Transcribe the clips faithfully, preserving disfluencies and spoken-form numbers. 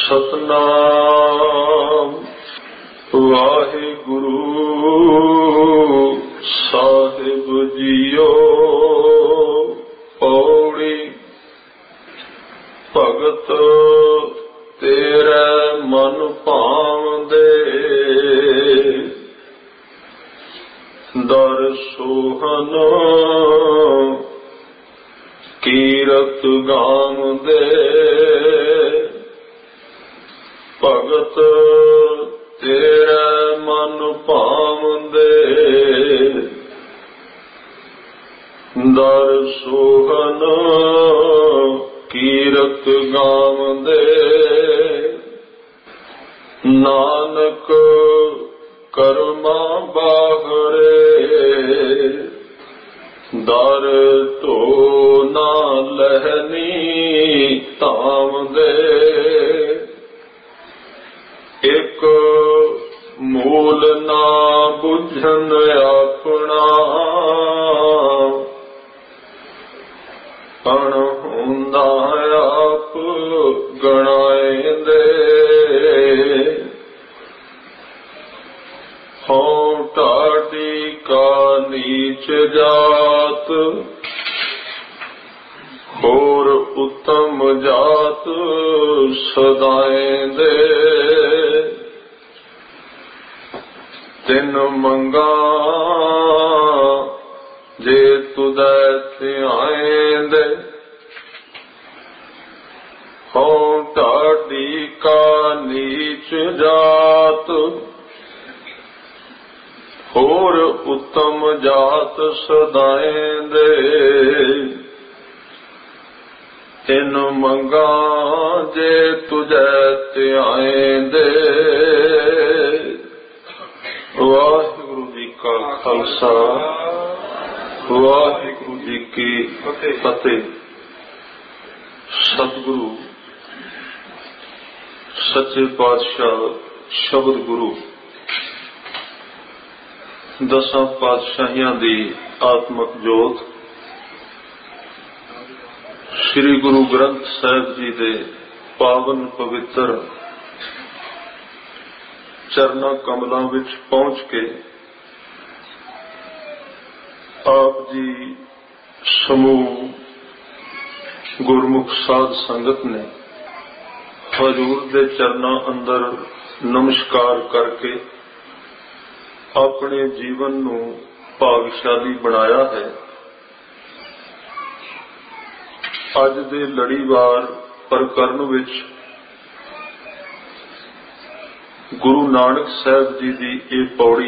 सतनाम वाहिगुरु साहिब जियो। पौड़ी भगत तेरे मन भावदे, दर सोहन कीरत गावदे। भगत तेरे मन भावदे, दर सोहन कीरत गावदे। नानक कर्मा बाहरे, दर तो ना लहनी तावदे। एक मूल ना बुझन अपना, अणहुंदा आप गणाए दे। हों टाटी का नीच जात, होर उत्तम जात सदाएं दे। तिन मंगा जे तुदै ध्याएं दे। हों टाटी का नीच जात, होर उत्तम जात सदाएं दे। तिन मंगा जे तुझे ध्याएं दे। वाहिगुरु जी का खालसा, वाहिगुरु जी की फतेह। सतगुरु सच्चे पातशाह शब्द गुरु दसां पातशाहियां दी आत्मक जोत श्री गुरु ग्रंथ साहिब जी दे पावन पवित्र चरना कमलों विच पहुंच के आप जी समूह गुरमुख साध संगत ने हजूर दे चरना अंदर नमस्कार करके अपने जीवन नू भागशाली बनाया है। अज दे लड़ीवार प्रकरण विच गुरु नानक साहब जी दी ये पौड़ी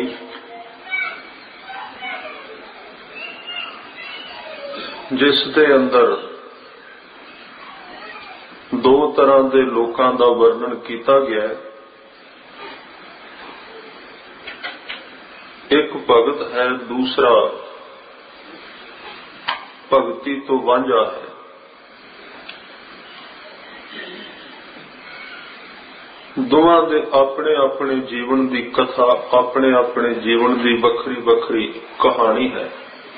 जिस दे अंदर दो तरह के लोकां दा वर्णन किया गया है। एक भगत है, दूसरा भगती तो वांझा है। दोवां दे अपने अपने जीवन की कथा, अपने अपने जीवन की वखरी वखरी कहानी है।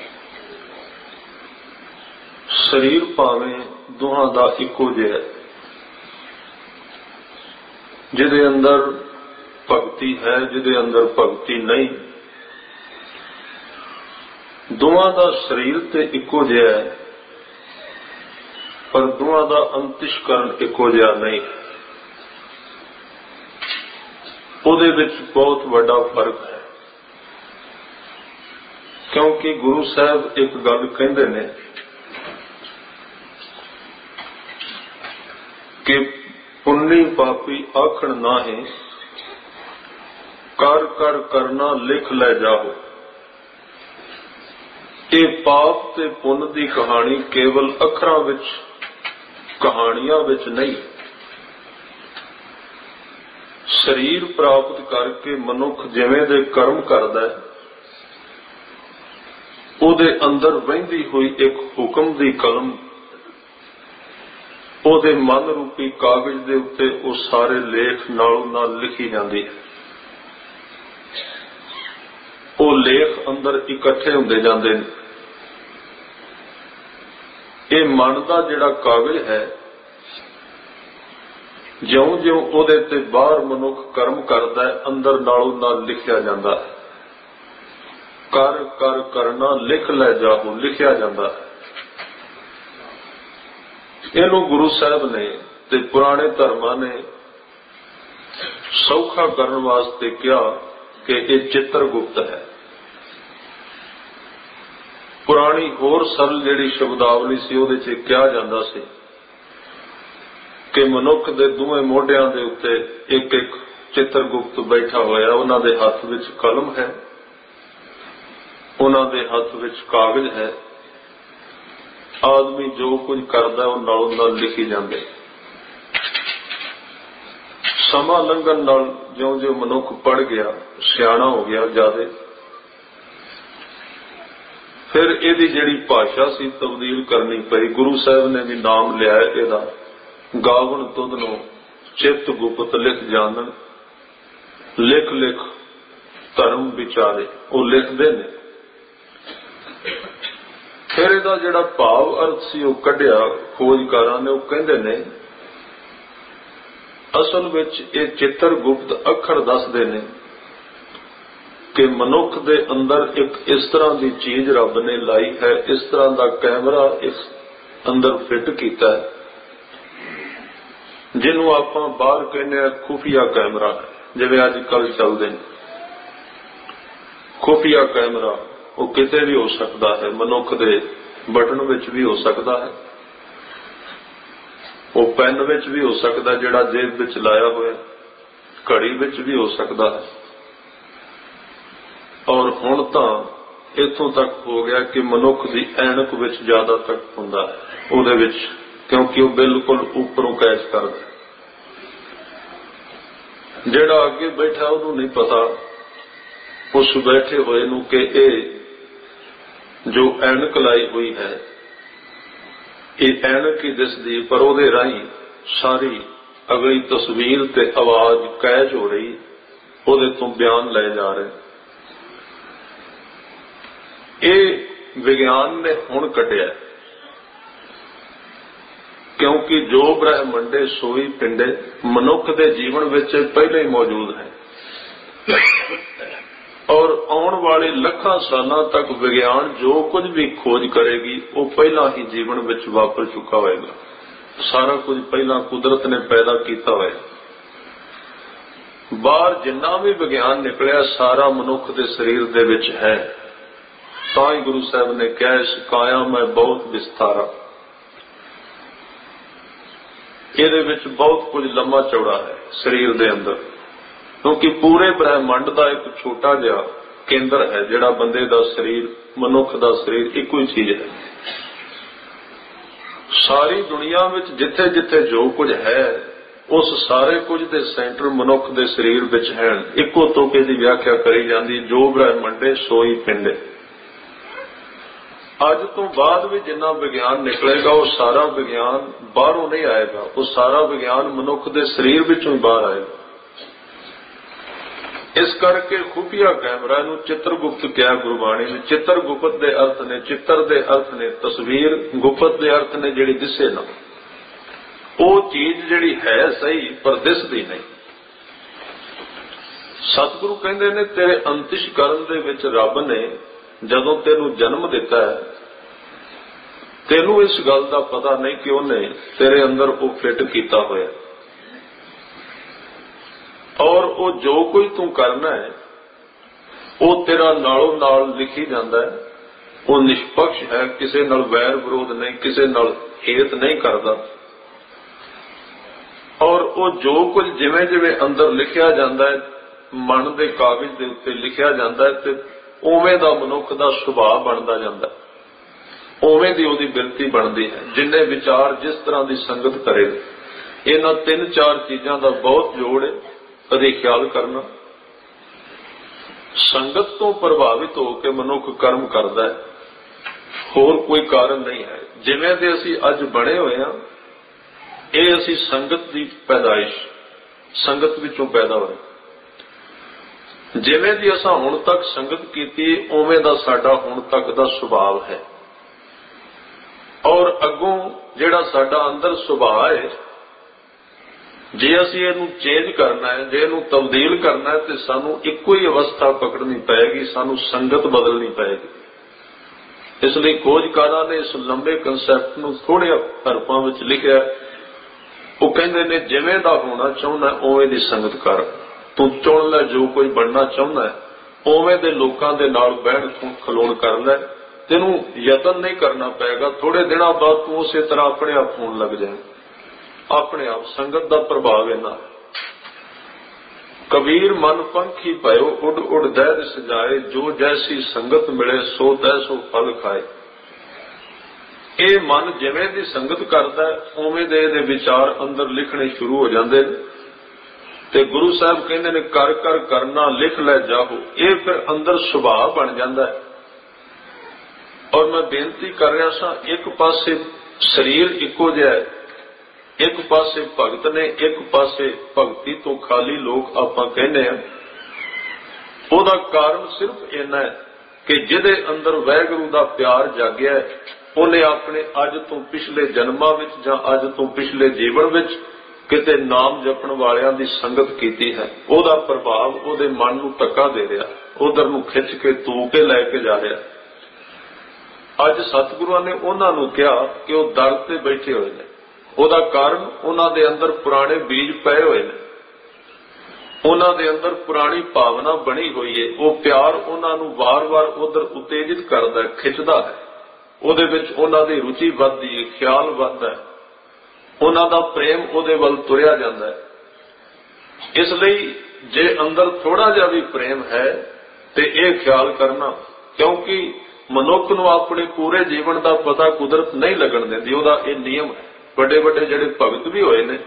शरीर भावें दोहां दा इको जिहा, जिहदे अंदर भगती है, जिहदे अंदर भगती नहीं। दोवां दा शरीर ते इको जिहा है, पर दोवां दा अंतिशकरण इको जिहा नहीं। ਉਹਦੇ ਵਿੱਚ बहुत बड़ा फर्क है, क्योंकि गुरु साहब एक गल कहते ने कि पुन्नी पापी आखण ना है, कर कर करना लिख ले जाओ। ये पाप ते पुण्य की कहानी केवल अखरां विच कहानियां विच नहीं। शरीर प्राप्त करके मनुख जिवें दे कर्म करदा है, उहदे अंदर बहिंदी हुई एक हुक्म दी कलम उहदे मन रूपी कागज दे उत्ते वो सारे लेख नालों नाल लिखी जाती है। वो लेख अंदर इकट्ठे हुंदे जांदे ने। ये मन का जिहड़ा कागज है, ਜਿਉਂ ਜਿਉਂ ਉਹਦੇ ਤੇ ਬਾਹਰ ਮਨੁੱਖ ਕਰਮ ਕਰਦਾ ਹੈ, ਅੰਦਰ ਨਾਲੋਂ ਨਾਲ ਲਿਖਿਆ ਜਾਂਦਾ ਹੈ। ਕਰ ਕਰ ਕਰਨਾ ਲਿਖ ਲੈ ਜਾਹੋ, ਲਿਖਿਆ ਜਾਂਦਾ ਹੈ। ਇਹਨੂੰ ਗੁਰੂ ਸਾਹਿਬ ਨੇ ਤੇ ਪੁਰਾਣੇ ਧਰਮਾਂ ਨੇ ਸੌਖਾ ਕਰਨ ਵਾਸਤੇ ਕਿਹਾ ਕਿ ਇਹ ਚਿੱਤਰਗੁਪਤ ਹੈ। ਪੁਰਾਣੀ ਹੋਰ ਸਰਲ ਜਿਹੜੀ ਸ਼ਬਦਾਵਲੀ ਸੀ ਉਹਦੇ ਚ ਕਿਹਾ ਜਾਂਦਾ ਸੀ ਕਿ ਮਨੁੱਖ ਦੇ ਦੋਵੇਂ ਮੋਢਿਆਂ ਦੇ ਉੱਤੇ ਇੱਕ ਇੱਕ ਚਿੱਤਰਗੁਪਤ ਬੈਠਾ ਹੋਇਆ, ਉਹਨਾਂ ਦੇ ਹੱਥ ਵਿੱਚ ਕਲਮ ਹੈ, ਉਹਨਾਂ ਦੇ ਹੱਥ ਵਿੱਚ ਕਾਗਜ਼ ਹੈ। ਆਦਮੀ ਜੋ ਕੁਝ ਕਰਦਾ ਉਹ ਨਾਲੋਂ ਨਾਲ ਲਿਖੀ ਜਾਂਦੇ। ਸਮਾਂ ਲੰਘਣ ਨਾਲ ਜਿਉਂ ਜਿਉਂ ਮਨੁੱਖ ਪੜ੍ਹ ਗਿਆ, ਸਿਆਣਾ ਹੋ ਗਿਆ ਜ਼ਿਆਦੇ, ਫਿਰ ਇਹਦੀ ਜਿਹੜੀ ਭਾਸ਼ਾ ਸੀ ਤਬਦੀਲ ਕਰਨੀ ਪਈ। ਗੁਰੂ ਸਾਹਿਬ ਨੇ ਵੀ ਨਾਮ ਲਿਆ ਇਹਦਾ, ਗਾਵਣ ਤੁਧ ਨੂੰ ਚਿੱਤ ਗੁਪਤ ਲਿਖ ਜਾਣਨ, ਲਿਖ ਲਿਖ ਧਰਮ ਵਿਚਾਰੇ, ਉਹ ਲਿਖਦੇ ਨੇ। ਫਿਰ ਇਹਦਾ ਜਿਹੜਾ ਭਾਵ ਅਰਥ ਸੀ ਉਹ ਕੱਢਿਆ ਖੋਜਕਾਰਾਂ ਨੇ। ਉਹ ਕਹਿੰਦੇ ਨੇ ਅਸਲ ਵਿੱਚ ਇਹ ਚਿੱਤਰਗੁਪਤ ਅੱਖਰ ਦੱਸਦੇ ਨੇ ਕਿ ਮਨੁੱਖ ਦੇ ਅੰਦਰ ਇੱਕ ਇਸ ਤਰ੍ਹਾਂ ਦੀ ਚੀਜ਼ ਰੱਬ ਨੇ ਲਾਈ ਹੈ, ਇਸ ਤਰ੍ਹਾਂ ਦਾ ਕੈਮਰਾ ਇਸ ਅੰਦਰ ਫਿੱਟ ਕੀਤਾ ਹੈ, ਜਿਹਨੂੰ ਆਪਾਂ ਬਾਹਰ ਕਹਿੰਦੇ ਆ ਖੁਫੀਆ ਕੈਮਰਾ, ਜਿਵੇਂ ਅੱਜ ਕੱਲ੍ਹ ਚੱਲਦੇ ਨੇ ਖੁਫੀਆ ਕੈਮਰਾ। ਉਹ ਕਿਤੇ ਵੀ ਹੋ ਸਕਦਾ ਹੈ, ਮਨੁੱਖ ਦੇ ਬਟਨ ਵਿੱਚ ਵੀ ਹੋ ਸਕਦਾ ਹੈ, ਉਹ ਪੈਨ ਵਿੱਚ ਵੀ ਹੋ ਸਕਦਾ ਜਿਹੜਾ ਜੇਬ ਵਿੱਚ ਲਾਇਆ ਹੋਇਆ, ਘੜੀ ਵਿੱਚ ਵੀ ਹੋ ਸਕਦਾ ਹੈ। ਔਰ ਹੁਣ ਤਾਂ ਇੱਥੋਂ ਤੱਕ ਹੋ ਗਿਆ ਕਿ ਮਨੁੱਖ ਦੀ ਐਨਕ ਵਿੱਚ ਜ਼ਿਆਦਾ ਤੱਕ ਹੁੰਦਾ ਹੈ ਉਹਦੇ ਵਿੱਚ, ਕਿਉਂਕਿ ਉਹ ਬਿਲਕੁਲ ਉੱਪਰੋਂ ਕੈਚ ਕਰਦਾ। ਜਿਹੜਾ ਅੱਗੇ ਬੈਠਾ ਉਹਨੂੰ ਨਹੀਂ ਪਤਾ ਉਸ ਬੈਠੇ ਹੋਏ ਨੂੰ ਕਿ ਇਹ ਜੋ ਐਨਕ ਲਾਈ ਹੋਈ ਹੈ ਇਹ ਐਨਕ ਹੀ ਦਿਸਦੀ, ਪਰ ਉਹਦੇ ਰਾਹੀਂ ਸਾਰੀ ਅਗਲੀ ਤਸਵੀਰ ਤੇ ਆਵਾਜ਼ ਕੈਚ ਹੋ ਰਹੀ, ਉਹਦੇ ਤੋਂ ਬਿਆਨ ਲਏ ਜਾ ਰਹੇ। ਇਹ ਵਿਗਿਆਨ ਨੇ ਹੁਣ ਕੱਢਿਆ, ਕਿਉਂਕਿ ਜੋ ਬ੍ਰਹਮੰਡੇ ਸੋਈ ਪਿੰਡੇ ਮਨੁੱਖ ਦੇ ਜੀਵਨ ਵਿੱਚ ਪਹਿਲਾਂ ਹੀ ਮੌਜੂਦ ਹੈ। ਔਰ ਆਉਣ ਵਾਲੇ ਲੱਖਾਂ ਸਾਲਾਂ ਤੱਕ ਵਿਗਿਆਨ ਜੋ ਕੁਝ ਵੀ ਖੋਜ ਕਰੇਗੀ ਉਹ ਪਹਿਲਾਂ ਹੀ ਜੀਵਨ ਵਿੱਚ ਵਾਪਰ ਚੁੱਕਾ ਹੋਏਗਾ। ਸਾਰਾ ਕੁਝ ਪਹਿਲਾਂ ਕੁਦਰਤ ਨੇ ਪੈਦਾ ਕੀਤਾ ਹੋਇਆ। ਬਾਹਰ ਜਿੰਨਾ ਵੀ ਵਿਗਿਆਨ ਨਿਕਲਿਆ ਸਾਰਾ ਮਨੁੱਖ ਦੇ ਸਰੀਰ ਦੇ ਵਿੱਚ ਹੈ। ਤਾਂ ਹੀ ਗੁਰੂ ਸਾਹਿਬ ਨੇ ਕਿਹਾ ਸਿਕਾਇਆ ਮੈਂ ਬਹੁਤ ਵਿਸਤਾਰਾ। ਇਹਦੇ ਵਿੱਚ ਬਹੁਤ ਕੁਝ ਲੰਮਾ ਚੌੜਾ ਹੈ ਸਰੀਰ ਦੇ ਅੰਦਰ, ਕਿਉਂਕਿ ਪੂਰੇ ਬ੍ਰਹਿਮੰਡ ਦਾ ਇੱਕ ਛੋਟਾ ਜਿਹਾ ਕੇਂਦਰ ਹੈ ਜਿਹੜਾ ਬੰਦੇ ਦਾ ਸਰੀਰ, ਮਨੁੱਖ ਦਾ ਸਰੀਰ ਇੱਕੋ ਹੀ ਚੀਜ਼ ਹੈ। ਸਾਰੀ ਦੁਨੀਆ ਵਿੱਚ ਜਿੱਥੇ ਜਿੱਥੇ ਜੋ ਕੁਝ ਹੈ ਉਸ ਸਾਰੇ ਕੁਝ ਦੇ ਸੈਂਟਰ ਮਨੁੱਖ ਦੇ ਸਰੀਰ ਵਿੱਚ ਹੈ। ਇੱਕੋ ਤੋਕੇ ਦੀ ਵਿਆਖਿਆ ਕਰੀ ਜਾਂਦੀ, ਜੋ ਬ੍ਰਹਿਮੰਡੇ ਸੋਈ ਪਿੰਡੇ। ਅੱਜ ਤੋਂ ਬਾਅਦ ਵੀ ਜਿੰਨਾ ਵਿਗਿਆਨ ਨਿਕਲੇਗਾ ਉਹ ਸਾਰਾ ਵਿਗਿਆਨ ਬਾਹਰੋਂ ਨਹੀਂ ਆਏਗਾ, ਉਹ ਸਾਰਾ ਵਿਗਿਆਨ ਮਨੁੱਖ ਦੇ ਸਰੀਰ ਵਿੱਚੋਂ ਹੀ ਬਾਹਰ ਆਏਗਾ। ਇਸ ਕਰਕੇ ਖੁਫੀਆ ਕੈਮਰਾ ਨੂੰ ਚਿੱਤਰਗੁਪਤ ਕਿਹਾ ਗੁਰਬਾਣੀ ਨੇ। ਚਿੱਤਰਗੁਪਤ ਦੇ ਅਰਥ ਨੇ, ਚਿੱਤਰ ਦੇ ਅਰਥ ਨੇ ਤਸਵੀਰ, ਗੁਪਤ ਦੇ ਅਰਥ ਨੇ ਜਿਹੜੀ ਦਿਸੇ ਨਾ। ਉਹ ਚੀਜ਼ ਜਿਹੜੀ ਹੈ ਸਹੀ ਪਰ ਦਿਸਦੀ ਨਹੀਂ। ਸਤਿਗੁਰੂ ਕਹਿੰਦੇ ਨੇ ਤੇਰੇ ਅੰਤਿਸ਼ ਕਰਨ ਦੇ ਵਿੱਚ ਰੱਬ ਨੇ ਜਦੋਂ ਤੈਨੂੰ ਜਨਮ ਦਿੱਤਾ ਹੈ ਤੈਨੂੰ ਇਸ ਗੱਲ ਦਾ ਪਤਾ ਨਹੀਂ ਕਿ ਉਹਨੇ ਤੇਰੇ ਅੰਦਰ ਉਹ ਫਿੱਟ ਕੀਤਾ ਹੋਇਆ। ਔਰ ਉਹ ਜੋ ਕੋਈ ਤੂੰ ਕਰਨਾ ਹੈ ਉਹ ਤੇਰਾ ਨਾਲੋਂ ਨਾਲ ਲਿਖੀ ਜਾਂਦਾ ਹੈ। ਉਹ ਨਿਸ਼ਪਕਸ਼ ਹੈ, ਕਿਸੇ ਨਾਲ ਵੈਰ ਵਿਰੋਧ ਨਹੀਂ, ਕਿਸੇ ਨਾਲ ਹੇਤ ਨਹੀਂ ਕਰਦਾ। ਔਰ ਉਹ ਜੋ ਕੁਝ ਜਿਵੇਂ ਜਿਵੇਂ ਅੰਦਰ ਲਿਖਿਆ ਜਾਂਦਾ ਹੈ, ਮਨ ਦੇ ਕਾਗਜ਼ ਦੇ ਉੱਤੇ ਲਿਖਿਆ ਜਾਂਦਾ ਹੈ, ਤੇ ਉਵੇਂ ਦਾ ਮਨੁੱਖ ਦਾ ਸੁਭਾਅ ਬਣਦਾ ਜਾਂਦਾ, ਉਵੇਂ ਦੀ ਉਹਦੀ ਬਿਰਤੀ ਬਣਦੀ ਹੈ। ਜਿੰਨੇ ਵਿਚਾਰ ਜਿਸ ਤਰ੍ਹਾਂ ਦੀ ਸੰਗਤ ਕਰੇ, ਇਹਨਾਂ ਤਿੰਨ ਚਾਰ ਚੀਜ਼ਾਂ ਦਾ ਬਹੁਤ ਜੋੜ ਹੈ। ਕਦੇ ਖਿਆਲ ਕਰਨਾ, ਸੰਗਤ ਤੋਂ ਪ੍ਰਭਾਵਿਤ ਹੋ ਕੇ ਮਨੁੱਖ ਕਰਮ ਕਰਦਾ ਹੈ, ਹੋਰ ਕੋਈ ਕਾਰਨ ਨਹੀਂ ਹੈ। ਜਿਵੇਂ ਦੇ ਅਸੀਂ ਅੱਜ ਬਣੇ ਹੋਏ ਹਾਂ ਇਹ ਅਸੀਂ ਸੰਗਤ ਦੀ ਪੈਦਾਇਸ਼, ਸੰਗਤ ਵਿੱਚੋਂ ਪੈਦਾ ਹੋਏ। ਜਿਵੇਂ ਦੀ ਅਸਾਂ ਹੁਣ ਤੱਕ ਸੰਗਤ ਕੀਤੀ ਉਵੇਂ ਦਾ ਸਾਡਾ ਹੁਣ ਤੱਕ ਦਾ ਸੁਭਾਅ ਹੈ। ਔਰ ਅੱਗੋਂ ਜਿਹੜਾ ਸਾਡਾ ਅੰਦਰ ਸੁਭਾਅ ਹੈ जे असीं इहनूं चेंज करना है, जे इहनूं तब्दील करना है, तो सानूं इक्को ही अवस्था पकड़नी पएगी, सानूं संगत बदलनी पएगी। इसलिए खोजकारां ने इस लंबे कंसैप्ट नूं थोड़े हरफां विच लिखिआ। वो कहंदे ने जिवें दा होना चाहुंदा उवें दी संगत कर। तूं चुन लै जो कोई बनना चाहुंदा है, उवें दे लोकां दे नाल बहण खलोण कर लै। तेनूं यतन नहीं करना पएगा, थोड़े दिनां बाद तूं उसे तरह अपने आप होण लग जाए। अपने आप संगत का प्रभाव इन्ना। कबीर मन पंखी भयो उड़ उड़ दैर सजाए, जो जैसी संगत मिले सो तैसो फल खाए। ये मन जिवें दी संगत करता है उवें दे दे विचार अंदर लिखने शुरू हो जाते हैं। ते गुरु साहब कहते ने कर कर करना लिख लै जाहो। ये फिर अंदर सुभाव बन जाता है। और मैं बेनती कर रहा सा, एक पासे शरीर इको जिहा है, एक पासे भगत ने, एक पासे भगती तो खाली लोग आपां कहने हैं। ओदा कारण सिर्फ इन्ना है कि जिहदे अंदर वाहिगुरू दा प्यार जागिया है, उन्हें अपने अज तो पिछले जन्मां विच जां अज तो पिछले जीवन विच किते नाम जपण वालियां दी संगत कीती है। ओदा प्रभाव ओदे मन नूं धक्का दे रिहा, उधर नूं खिच के तू के लैके जा रिहा। अज सतगुरुआं ने उन्हां नूं कहा कि वो दर ते बैठे होए ने। ਉਹਦਾ ਕਾਰਨ ਉਹਨਾਂ ਦੇ ਅੰਦਰ ਪੁਰਾਣੇ ਬੀਜ ਪਏ ਹੋਏ ਨੇ, ਉਹਨਾਂ ਦੇ ਅੰਦਰ ਪੁਰਾਣੀ ਭਾਵਨਾ ਬਣੀ ਹੋਈ ਹੈ। ਉਹ ਪਿਆਰ ਉਹਨਾਂ ਨੂੰ ਵਾਰ-ਵਾਰ ਉਧਰ ਉਤੇਜਿਤ ਕਰਦਾ ਹੈ, ਖਿੱਚਦਾ ਹੈ। ਉਹਦੇ ਵਿੱਚ ਉਹਨਾਂ ਦੀ ਰੁਚੀ ਵੱਧਦੀ ਹੈ, ਖਿਆਲ ਵੱਧਦਾ ਹੈ, ਉਹਨਾਂ ਦਾ ਪ੍ਰੇਮ ਉਹਦੇ ਵੱਲ ਤੁਰਿਆ ਜਾਂਦਾ ਹੈ। ਇਸ ਲਈ ਜੇ ਅੰਦਰ ਥੋੜਾ ਜਿਹਾ ਵੀ ਪ੍ਰੇਮ ਹੈ ਤੇ ਇਹ ਖਿਆਲ ਕਰਨਾ, ਕਿਉਂਕਿ ਮਨੁੱਖ ਨੂੰ ਆਪਣੇ ਪੂਰੇ ਜੀਵਨ ਦਾ ਪਤਾ ਕੁਦਰਤ ਨਹੀਂ ਲੱਗਣ ਦਿੰਦੀ। ਉਹਦਾ ਇਹ ਨਿਯਮ ਹੈ। ਵੱਡੇ ਵੱਡੇ ਜਿਹੜੇ ਭਗਤ ਵੀ ਹੋਏ ਨੇ,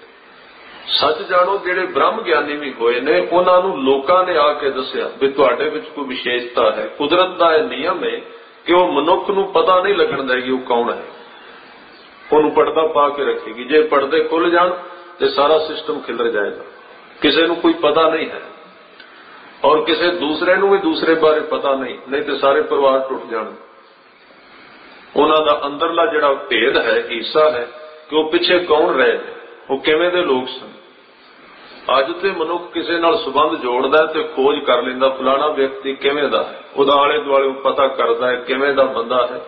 ਸੱਚ ਜਾਣੋ ਜਿਹੜੇ ਬ੍ਰਹਮ ਗਿਆਨੀ ਵੀ ਹੋਏ ਨੇ, ਉਹਨਾਂ ਨੂੰ ਲੋਕਾਂ ਨੇ ਆ ਕੇ ਦੱਸਿਆ ਵੀ ਤੁਹਾਡੇ ਵਿੱਚ ਕੋਈ ਵਿਸ਼ੇਸ਼ਤਾ ਹੈ। ਕੁਦਰਤ ਦਾ ਇਹ ਨਿਯਮ ਹੈ ਕਿ ਉਹ ਮਨੁੱਖ ਨੂੰ ਪਤਾ ਨਹੀਂ ਲੱਗਣ ਦੇਗੀ ਉਹ ਕੌਣ ਹੈ, ਉਹਨੂੰ ਪਰਦਾ ਪਾ ਕੇ ਰੱਖੇਗੀ। ਜੇ ਪਰਦੇ ਖੁੱਲ ਜਾਣ ਤੇ ਸਾਰਾ ਸਿਸਟਮ ਖਿਲਰ ਜਾਏਗਾ। ਕਿਸੇ ਨੂੰ ਕੋਈ ਪਤਾ ਨਹੀਂ ਹੈ ਔਰ ਕਿਸੇ ਦੂਸਰੇ ਨੂੰ ਵੀ ਦੂਸਰੇ ਬਾਰੇ ਪਤਾ ਨਹੀਂ, ਨਹੀਂ ਤੇ ਸਾਰੇ ਪਰਿਵਾਰ ਟੁੱਟ ਜਾਣ। ਉਹਨਾਂ ਦਾ ਅੰਦਰਲਾ ਜਿਹੜਾ ਭੇਦ ਹੈ, ਹਿੱਸਾ ਹੈ ਕਿ ਉਹ ਪਿੱਛੇ ਕੌਣ ਰਹੇ ਨੇ, ਉਹ ਕਿਵੇਂ ਦੇ ਲੋਕ ਸਨ। ਅੱਜ ਤੇ ਮਨੁੱਖ ਕਿਸੇ ਨਾਲ ਸੰਬੰਧ ਜੋੜਦਾ ਤੇ ਖੋਜ ਕਰ ਲੈਂਦਾ ਫਲਾਣਾ ਵਿਅਕਤੀ ਕਿਵੇਂ ਦਾ ਹੈ, ਉਹਦਾ ਆਲੇ ਦੁਆਲੇ ਪਤਾ ਕਰਦਾ ਹੈ ਕਿਵੇਂ ਦਾ ਬੰਦਾ ਹੈ।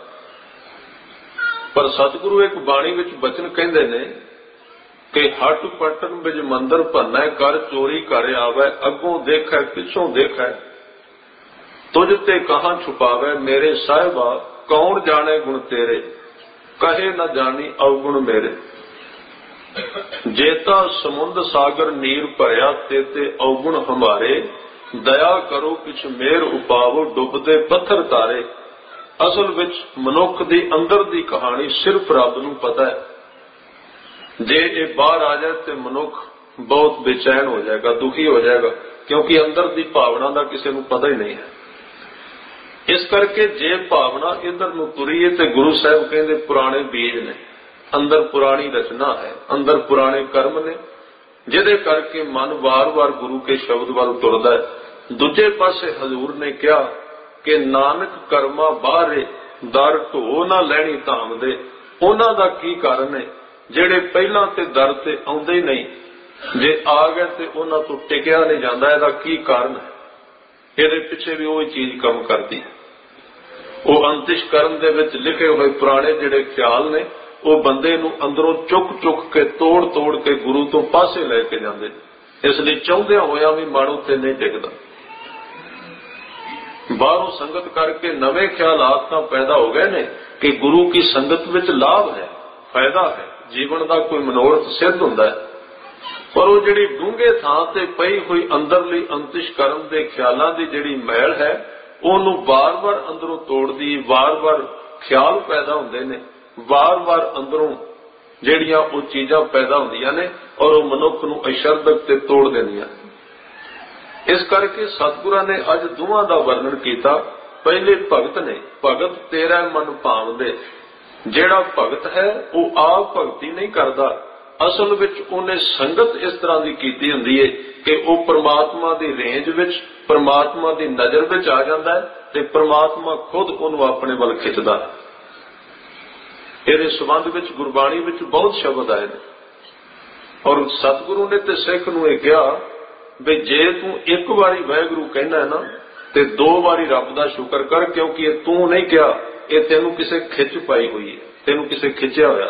ਪਰ ਸਤਿਗੁਰੂ ਇੱਕ ਬਾਣੀ ਵਿੱਚ ਬਚਨ ਕਹਿੰਦੇ ਨੇ ਕਿ ਹਟ ਪਟਨ ਵਿੱਚ ਮੰਦਰ ਭੰਨੈ, ਕਰ ਚੋਰੀ ਕਰ ਆਵੈ, ਅੱਗੋਂ ਦੇਖੈ ਪਿੱਛੋਂ ਦੇਖੈ, ਤੁਝ ਤੇ ਕਹਾਂ ਛੁਪਾਵੈ, ਮੇਰੇ ਸਾਹਿਬਾ ਕੌਣ ਜਾਣੇ ਗੁਣ ਤੇਰੇ, ਕਹੇ ਨਾ ਜਾਣੀ ਅਵਗੁਣ ਮੇਰੇ। जेता समुंद सागर नीर भरिया तेते अवगुण हमारे, दया करो किछ मेर उपावो डुबदे पत्थर तारे। असल विच मनुख दी अंदर दी कहानी सिर्फ रब नूं पता है। जे ये बाहर आ जाए तो मनुख बहुत बेचैन हो जाएगा, दुखी हो जाएगा, क्योंकि अंदर दी भावना का किसी नूं पता ही नहीं है। इस करके जे भावना इधर नूं तुरी है तो गुरु साहब कहते पुराने बीज ने, अंदर पुरानी रचना है, अंदर पुराने कर्म ने, जिहदे करके मन वार वार गुरु के शब्द वाल तुरदा है। दूजे पासे हजूर ने कहा कि नानक कर्मा बाहरे दर ढो ना लैनी धाम दे। उन्हां दा की कारण है जिहड़े पहलां ते दर ते आउंदे ही नहीं, जे आ गए ते उन्हां तों टिकिया नहीं जांदा। इहदा की कारण है? इहदे पिछे भी ओही चीज काम करदी है। वो अंतिशकरण दे विच लिखे हुए पुराने जिहड़े ख्याल ने वो बंदे नूं अंदरों चुक चुक के तोड़ तोड़ के गुरु तो पासे लैके जांदे। इसलिए चाहुंदे होया भी मन उत्ते नहीं टिकदा। बाहरों संगत करके नवे ख्यालात तां पैदा हो गए ने कि गुरु की संगत विच लाभ है, फायदा है, जीवन का कोई मनोरथ सिद्ध हुंदा है। पर वो जिहड़ी डूंघे थां ते पई हुई अंदरली अंतिशकरण दे ख्यालां दी जिहड़ी मैल है ਉਹਨੂੰ ਵਾਰ-ਵਾਰ अंदरों तोड़दी, वार-वार ख्याल पैदा हुंदे ने, वार-वार अंदरों ਜਿਹੜੀਆਂ ਉਹ ਚੀਜ਼ਾਂ ਪੈਦਾ ਹੁੰਦੀਆਂ ਨੇ ਔਰ ਉਹ ਮਨੁੱਖ ਨੂੰ ਅਸ਼ਰਦਕ ਤੇ ਤੋੜ ਦਿੰਦੀਆਂ। ਇਸ ਕਰਕੇ ਸਤਿਗੁਰਾਂ ਨੇ ਅੱਜ ਦੋਵਾਂ ਦਾ ਵਰਣਨ ਕੀਤਾ। ਪਹਿਲੇ ਭਗਤ ਨੇ, ਭਗਤ ਤੇਰਾ ਮਨ ਭਾਵਦੇ। ਜਿਹੜਾ ਭਗਤ ਹੈ ਉਹ ਆਪ ਭਗਤੀ ਨਹੀਂ ਕਰਦਾ, ਅਸਲ ਵਿੱਚ ਉਹਨੇ ਸੰਗਤ ਇਸ ਤਰ੍ਹਾਂ ਦੀ ਕੀਤੀ ਹੁੰਦੀ ਹੈ ਕਿ ਉਹ परमात्मा ਦੀ ਰੇਂਜ ਵਿੱਚ, परमात्मा ਦੀ ਨਜ਼ਰ ਵਿੱਚ ਆ ਜਾਂਦਾ ਹੈ ਤੇ परमात्मा खुद ਉਹਨੂੰ ਆਪਣੇ ਵੱਲ ਖਿੱਚਦਾ ਹੈ। ਇਹਦੇ ਸੰਬੰਧ ਵਿੱਚ ਗੁਰਬਾਣੀ ਵਿੱਚ ਬਹੁਤ ਸ਼ਬਦ ਆਏ ਨੇ। और सतगुरु ने ते सिख नूं इह कहा भी जे तू एक बारी वाहिगुरू कहना है ना ते दो बारी रब दा शुक्र कर, क्योंकि ये तू नहीं कहा, ये तेनू किसे खिच पाई हुई है, तेनू किसे खिंचिया होया।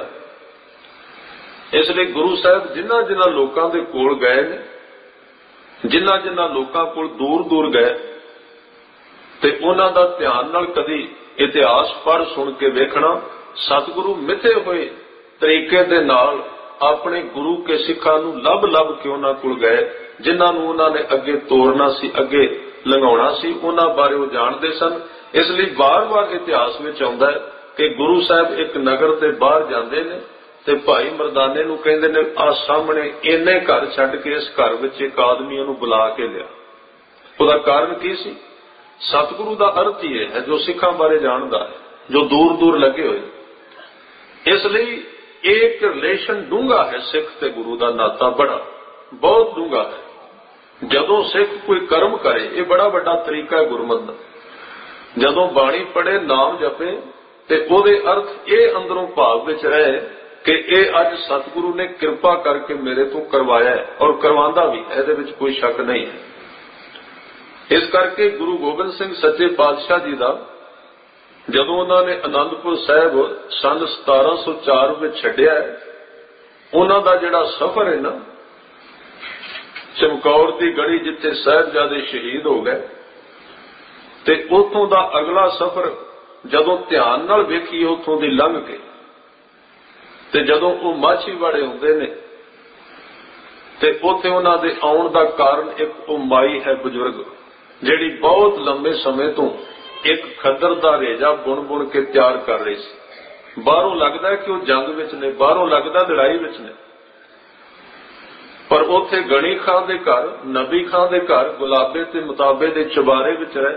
इसलिए गुरु साहब जिन्हां जिन्हां लोकां दे कोल गए ने, जिन्हां जिन्हां लोकां कोल दूर दूर गए ते उन्हां दा ध्यान नाल कदी इतिहास पढ़ सुन के वेखना, सतगुरु मिथे हुए तरीके दे नाल अपने गुरु के सिखां नूं लभ लभ के उन्हां कोल गए, जिन्हां नूं उन्हां ने अगे तोरना सी, अगे लंघाउणा सी, उन्हां बारे वो जानते सन। इसलिए बार बार इतिहास में आउंदा है कि गुरु साहब एक नगर ते बाहर जांदे ने ते भाई मरदाने नूं कहंदे ने आ सामने इन्ने घर छड्ड के इस घर विच एक आदमी इहनूं बुला के लिया। ਉਹਦਾ कारण की सी? सतगुरु का अर्थ ही है जो सिखां बारे जानता है, जो दूर दूर लगे हुए। इसलिए एक रिलेशन डूंगा है सिख ते गुरु का नाता, बड़ा बहुत डूंगा है। जदों सिख कोई कर्म करे, ये बड़ा बड़ा तरीका है गुरमत का, जदों बाणी पढ़े नाम जपे ते ओदे अर्थ ये अंदरों भाव विच रहे कि ये अज सतगुरु ने कृपा करके मेरे तो करवाया है, और करवांदा भी है, इहदे विच कोई शक नहीं है। इस करके गुरु गोबिंद सिंह सच्चे पातशाह जी का जदों उन्होंने आनंदपुर साहब सन सतारा सौ चार में छड्डिया है, उन्हों का जिहड़ा सफर है ना चमकौर की गढ़ी जिथे साहिबजादे शहीद हो गए, ते उथों दा अगला सफर जदों ध्यान नाल वेखीए उथों दी लंघ के ते जदों वो माछीवाड़े हुंदे ने ते उत्थे उन्हां दे आउण दा कारण एक वो माई है बजुर्ग, जिहड़ी बहुत लंबे समय तो एक खद्दर दा रेजा बुन बुन के तैयार कर रही सी। बाहरों लगता है कि वो जंग विच ने, बाहरों लगता लड़ाई विच ने, पर उत्थे गणी खां दे घर, नबी खां दे घर गुलाबे ते मुताबे दे चबारे विच रहे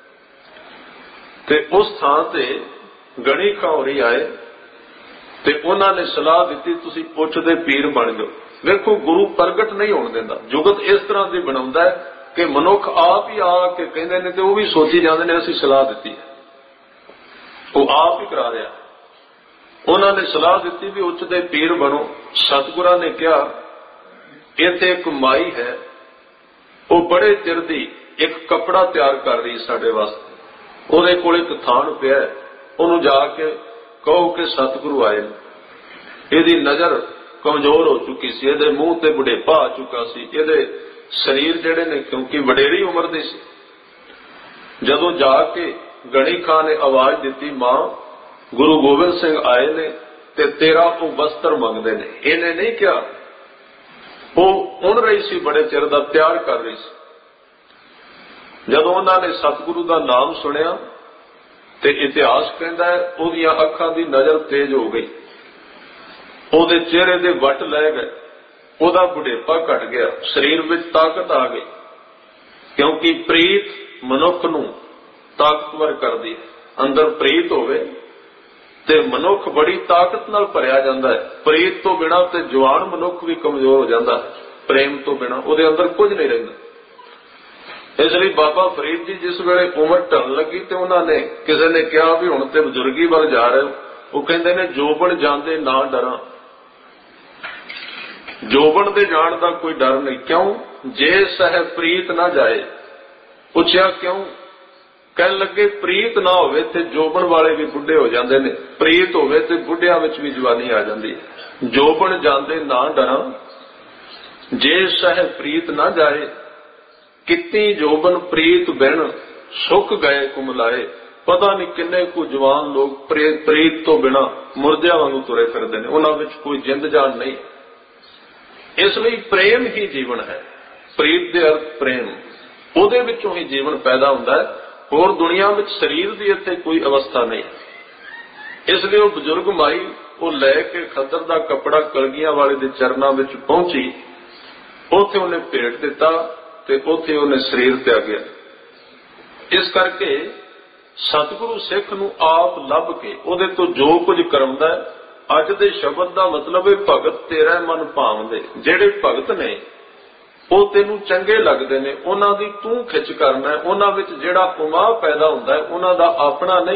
ते उस थां ते गणी खां होरी आए ते उन्हां ने सलाह दित्ती तुसीं पुੱਛ दे पीर बन जाओ। वेखो गुरु प्रगट नहीं होण दिंदा, जुगत इस तरह दी बनाउंदा है कि मनुख आप ही आके कहंदे ने ते वो भी सोची जांदे ने असीं सलाह दित्ती है, वो आप ही करा रहा। उन्होंने सलाह दित्ती भी उच्च दे पीर बनो। सतगुरां ने कहा इत्थे एक माई है, वो बड़े चिर दी एक कपड़ा तैयार कर रही साडे वास्ते, ਉਹਦੇ ਕੋਲ एक थान पिया, ਉਹਨੂੰ जाके कहो कि सतगुरु आए। ਇਹਦੀ नजर कमजोर हो चुकी सी, ਇਹਦੇ मूँह ते बुढ़ेपा आ चुका सी, ਇਹਦੇ शरीर जिहड़े ने क्योंकि वडेरी उम्र दे सी। जदों जाके गणी खां ने आवाज दित्ती मां गुरु गोबिंद सिंह आए ने ते तेरा वो वस्त्र मंगदे ने। इहने नहीं कहा, वो उण रही सी, बड़े चिर दा तैयार कर रही सी। जदों उन्होंने सतगुरु का नाम सुनिया ते इतिहास कहता है उहदियां अखां दी नजर तेज हो गई, ਉਹਦੇ चेहरे दे वट लै गए, ਉਹਦਾ बुढ़ेपा घट गया, शरीर में ताकत आ गई, क्योंकि प्रीत मनुख नूं ताकतवर करदी है। अंदर प्रीत होवे ते मनुख बड़ी ताकत नाल भरिया जांदा है। प्रीत तो बिना ते जवान मनुख भी कमजोर हो जांदा है, प्रेम तो बिना ਉਹਦੇ अंदर कुछ नहीं रहिंदा। इसलिए बाबा फरीद जी जिस वेले उम्र ढलण लगी ते उन्होंने किसी ने कहा भी हुण ते बजुर्गी वाल जा रहे हो, वो कहंदे ने जोबन जांदे ना डरां। जोबन दे जाण दा कोई डर नहीं, क्यों जे सह प्रीत ना जाए। पुछया क्यों? कहन लगे प्रीत ना होवे ते जोबन वाले भी बुढ़े हो जांदे ने, प्रीत होवे ते बुढ़ियां विच भी जवानी आ जांदी है। जोबन जांदे ना डरां, जे सह प्रीत ना जाए, कितनी जोबन प्रीत बिन सुख गए कुमलाए। पता नहीं किन्ने को जवान लोग प्रीत तो बिना मुर्दियां वांगू तुरे फिरदे ने, उन्हां विच कोई जिंद जान नहीं। इसलिए प्रेम ही जीवन है, प्रीत दे अर्थ प्रेम, ਉਹਦੇ ਵਿੱਚੋਂ ही जीवन पैदा हुंदा है। होर दुनिया विच शरीर की इत्थे कोई अवस्था नहीं। इसलिए वो बजुर्ग माई वो लैके खद्दर दा कपड़ा कलगियां वाले दे चरनां विच पहुंची, उत्थे उन्हें भेट दिता ते उत्थे उन्हें शरीर त्यागया। इस करके सतगुरु सिख नूं आप लभ के ਉਹਦੇ ਤੋਂ जो कुछ करवांदा है। अज दे शब्द का मतलब है भगत तेरा मन भावदे। ਜਿਹੜੇ भगत ने ਉਹ ਤੈਨੂੰ ਚੰਗੇ ਲੱਗਦੇ ਨੇ, ਉਹਨਾਂ ਦੀ ਤੂੰ ਖਿੱਚ ਕਰਨਾ है। ਉਹਨਾਂ ਵਿੱਚ ਜਿਹੜਾ ਉਮਾਹ पैदा ਹੁੰਦਾ है ਉਹਨਾਂ ਦਾ ਆਪਣਾ नहीं,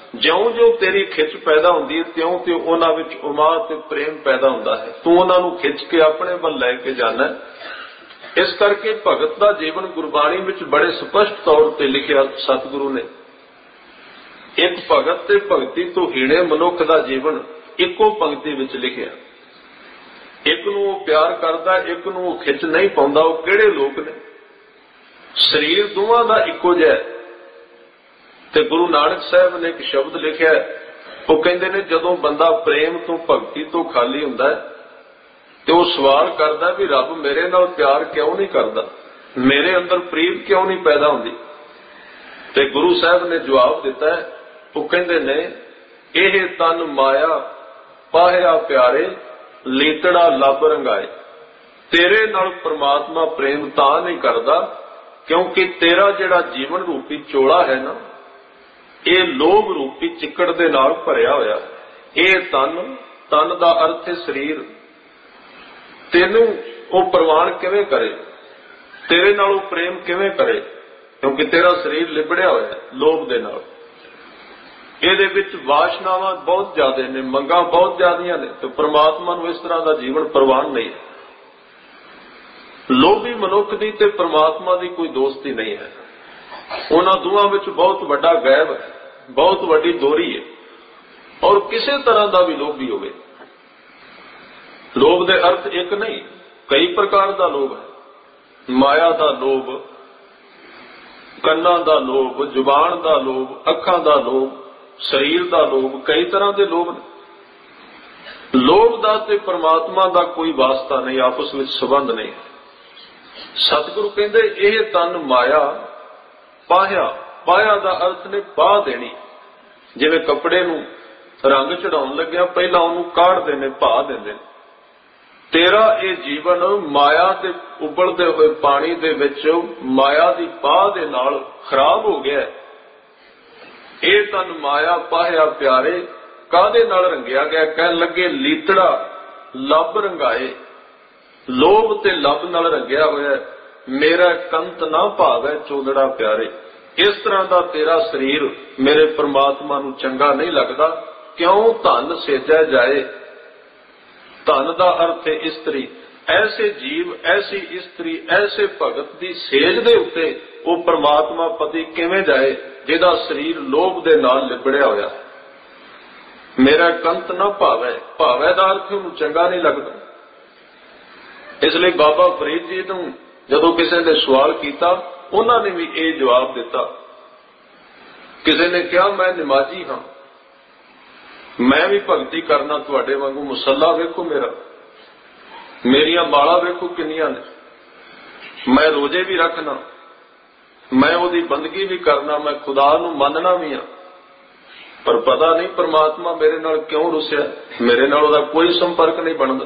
ਜਿਉਂ ਜਿਉਂ ਤੇਰੀ ਖਿੱਚ ਪੈਦਾ ਹੁੰਦੀ ਹੈ ਤਿਉਂ ਤਿਉਂ ਉਹਨਾਂ ਵਿੱਚ ਉਮਾ ਤੇ ਪ੍ਰੇਮ ਪੈਦਾ ਹੁੰਦਾ ਹੈ। ਤੂੰ ਉਹਨਾਂ ਨੂੰ ਖਿੱਚ ਕੇ ਆਪਣੇ ਵੱਲ ਲੈ ਕੇ ਜਾਣਾ। ਇਸ ਕਰਕੇ ਭਗਤ ਦਾ ਜੀਵਨ ਗੁਰਬਾਣੀ ਵਿੱਚ ਬੜੇ ਸਪਸ਼ਟ ਤੌਰ ਤੇ ਲਿਖਿਆ ਸਤਿਗੁਰੂ ਨੇ। ਇੱਕ ਭਗਤ ਤੇ ਭਗਤੀ ਤੋਂ ਹੀਣੇ ਮਨੁੱਖ ਦਾ ਜੀਵਨ ਇੱਕੋ ਪੰਕਤੀ ਵਿੱਚ ਲਿਖਿਆ। ਇੱਕ ਨੂੰ ਉਹ ਪਿਆਰ ਕਰਦਾ, ਇੱਕ ਨੂੰ ਉਹ ਖਿੱਚ ਨਹੀਂ ਪਾਉਂਦਾ। ਉਹ ਕਿਹੜੇ ਲੋਕ ਨੇ? ਸਰੀਰ ਦੋਵਾਂ ਦਾ ਇੱਕੋ ਜਿਹਾ। ਤੇ ਗੁਰੂ ਨਾਨਕ ਸਾਹਿਬ ਨੇ ਇੱਕ ਸ਼ਬਦ ਲਿਖਿਆ, ਉਹ ਕਹਿੰਦੇ ਨੇ ਜਦੋਂ ਬੰਦਾ ਪ੍ਰੇਮ ਤੋਂ ਭਗਤੀ ਤੋਂ ਖਾਲੀ ਹੁੰਦਾ ਹੈ ਤੇ ਉਹ ਸਵਾਲ ਕਰਦਾ ਵੀ ਰੱਬ ਮੇਰੇ ਨਾਲ ਪਿਆਰ ਕਿਉਂ ਨਹੀਂ ਕਰਦਾ, ਮੇਰੇ ਅੰਦਰ ਪ੍ਰੀਤ ਕਿਉਂ ਨਹੀਂ ਪੈਦਾ ਹੁੰਦੀ। ਤੇ ਗੁਰੂ ਸਾਹਿਬ ਨੇ ਜਵਾਬ ਦਿੱਤਾ ਹੈ, ਉਹ ਕਹਿੰਦੇ ਨੇ ਇਹ ਤਨ ਮਾਇਆ ਪਾਹਿਆ ਪਿਆਰੇ ਲੀਤੜਾ ਲੱਭ ਰੰਗਾਏ। ਤੇਰੇ ਨਾਲ ਪ੍ਰਮਾਤਮਾ ਪ੍ਰੇਮ ਤਾਂ ਨਹੀਂ ਕਰਦਾ ਕਿਉਂਕਿ ਤੇਰਾ ਜਿਹੜਾ ਜੀਵਨ ਰੂਪੀ ਚੋਲਾ ਹੈ ਨਾ, ਇਹ ਲੋਭ ਰੂਪੀ ਚਿੱਕੜ ਦੇ ਨਾਲ ਭਰਿਆ ਹੋਇਆ। ਇਹ ਤਨ, ਤਨ ਦਾ ਅਰਥ ਹੈ ਸਰੀਰ, ਤੈਨੂੰ ਉਹ ਪ੍ਰਵਾਨ ਕਿਵੇਂ ਕਰੇ, ਤੇਰੇ ਨਾਲ ਉਹ ਪ੍ਰੇਮ ਕਿਵੇਂ ਕਰੇ, ਕਿਉਂਕਿ ਤੇਰਾ ਸਰੀਰ ਲਿਬੜਿਆ ਹੋਇਆ ਲੋਭ ਦੇ ਨਾਲ। ਇਹਦੇ ਵਿੱਚ ਵਾਸ਼ਨਾਵਾਂ ਬਹੁਤ ਜ਼ਿਆਦਾ ਨੇ, ਮੰਗਾਂ ਬਹੁਤ ਜ਼ਿਆਦੀਆਂ ਨੇ, ਤੇ ਪ੍ਰਮਾਤਮਾ ਨੂੰ ਇਸ ਤਰ੍ਹਾਂ ਦਾ ਜੀਵਨ ਪ੍ਰਵਾਨ ਨਹੀਂ ਹੈ। ਲੋਭੀ ਮਨੁੱਖ ਦੀ ਤੇ ਪ੍ਰਮਾਤਮਾ ਦੀ ਕੋਈ ਦੋਸਤੀ ਨਹੀਂ ਹੈ। ਉਹਨਾਂ ਦੋਵਾਂ ਵਿੱਚ ਬਹੁਤ ਵੱਡਾ ਗੈਪ ਹੈ, ਬਹੁਤ ਵੱਡੀ ਦੋਰੀ ਹੈ। ਔਰ ਕਿਸੇ ਤਰ੍ਹਾਂ ਦਾ ਵੀ ਲੋਭੀ ਹੋਵੇ, ਲੋਭ ਦੇ ਅਰਥ ਇੱਕ ਨਹੀਂ, ਕਈ ਪ੍ਰਕਾਰ ਦਾ ਲੋਭ ਹੈ। ਮਾਇਆ ਦਾ ਲੋਭ, ਕੰਨਾਂ ਦਾ ਲੋਭ, ਜ਼ੁਬਾਨ ਦਾ ਲੋਭ, ਅੱਖਾਂ ਦਾ ਲੋਭ, ਸਰੀਰ ਦਾ ਲੋਭ, ਕਈ ਤਰ੍ਹਾਂ ਦੇ ਲੋਭ ਨੇ। ਲੋਭ ਦਾ ਤੇ ਪ੍ਰਮਾਤਮਾ ਦਾ ਕੋਈ ਵਾਸਤਾ ਨਹੀਂ, ਆਪਸ ਵਿੱਚ ਸੰਬੰਧ ਨਹੀਂ। ਸਤਿਗੁਰੂ ਕਹਿੰਦੇ ਇਹ ਤਨ ਮਾਇਆ ਪਾਹਿਆ, ਪਾਹਿਆ ਦਾ ਅਰਥ ਨੇ ਪਾਹ ਦੇਣੀ। ਜਿਵੇਂ ਕੱਪੜੇ ਨੂੰ ਰੰਗ ਚੜਾਉਣ ਲੱਗਿਆ ਪਹਿਲਾਂ ਉਹਨੂੰ ਕਾੜਦੇ ਨੇ, ਪਾ ਦਿੰਦੇ ਨੇ। ਤੇਰਾ ਇਹ ਜੀਵਨ ਮਾਇਆ ਦੇ ਉਬਲਦੇ ਹੋਏ ਪਾਣੀ ਦੇ ਵਿੱਚ ਮਾਇਆ ਦੀ ਪਾਹ ਦੇ ਨਾਲ ਖਰਾਬ ਹੋ ਗਿਆ। ਇਹ ਤਨ ਮਾਇਆ ਪਾਹਿਆ ਪਿਆਰੇ ਕਾਹਦੇ ਨਾਲ ਰੰਗਿਆ ਗਿਆ? ਕਹਿਣ ਲੱਗੇ ਲੀਤੜਾ ਲੱਭ ਰੰਗਾਏ। ਲੋਭ ਤੇ ਲੱਭ ਨਾਲ ਰੰਗਿਆ ਹੋਇਆ। ਮੇਰਾ ਕੰਤ ਨਾ ਭਾਵੈ ਚੋਦੜਾ ਪਿਆਰੇ। ਇਸ ਤਰ੍ਹਾਂ ਦਾ ਤੇਰਾ ਸਰੀਰ ਮੇਰੇ ਪ੍ਰਮਾਤਮਾ ਨੂੰ ਚੰਗਾ ਨਹੀਂ ਲੱਗਦਾ। ਕਿਉਂ ਧਨ ਸੇਜਿਆ ਜਾਏ। ਧਨ ਦਾ ਅਰਥ ਹੈ ਇਸਤਰੀ। ਐਸੇ ਜੀਵ, ਐਸੀ ਇਸਤਰੀ, ਐਸੇ ਭਗਤ ਦੀ ਸੇਜ ਦੇ ਉੱਤੇ ਉਹ ਪ੍ਰਮਾਤਮਾ ਪਤੀ ਕਿਵੇਂ ਜਾਏ ਜਿਹਦਾ ਸਰੀਰ ਲੋਭ ਦੇ ਨਾਲ ਲਿਬੜਿਆ ਹੋਇਆ। ਮੇਰਾ ਕੰਤ ਨਾ ਭਾਵੈ, ਭਾਵੈ ਦਾ ਅਰਥ ਉਹਨੂੰ ਚੰਗਾ ਨਹੀਂ ਲੱਗਦਾ। ਇਸ ਲਈ ਬਾਬਾ ਫਰੀਦ ਜੀ ਨੂੰ ਜਦੋਂ ਕਿਸੇ ਨੇ ਸਵਾਲ ਕੀਤਾ, ਉਹਨਾਂ ਨੇ ਵੀ ਇਹ ਜਵਾਬ ਦਿੱਤਾ। ਕਿਸੇ ਨੇ ਕਿਹਾ ਮੈਂ ਨਮਾਜ਼ੀ ਹਾਂ, ਮੈਂ ਵੀ ਭਗਤੀ ਕਰਨਾ ਤੁਹਾਡੇ ਵਾਂਗੂ, ਮੁਸੱਲਾ ਵੇਖੋ ਮੇਰਾ, ਮੇਰੀਆਂ ਮਾਲਾ ਵੇਖੋ ਕਿੰਨੀਆਂ ਨੇ, ਮੈਂ ਰੋਜ਼ੇ ਵੀ ਰੱਖਣਾ, ਮੈਂ ਉਹਦੀ ਬੰਦਗੀ ਵੀ ਕਰਨਾ, ਮੈਂ ਖੁਦਾ ਨੂੰ ਮੰਨਣਾ ਵੀ ਹਾਂ। ਪਰ ਪਤਾ ਨਹੀਂ ਪ੍ਰਮਾਤਮਾ ਮੇਰੇ ਨਾਲ ਕਿਉਂ ਰੁੱਸਿਆ, ਮੇਰੇ ਨਾਲ ਉਹਦਾ ਕੋਈ ਸੰਪਰਕ ਨਹੀਂ ਬਣਦਾ।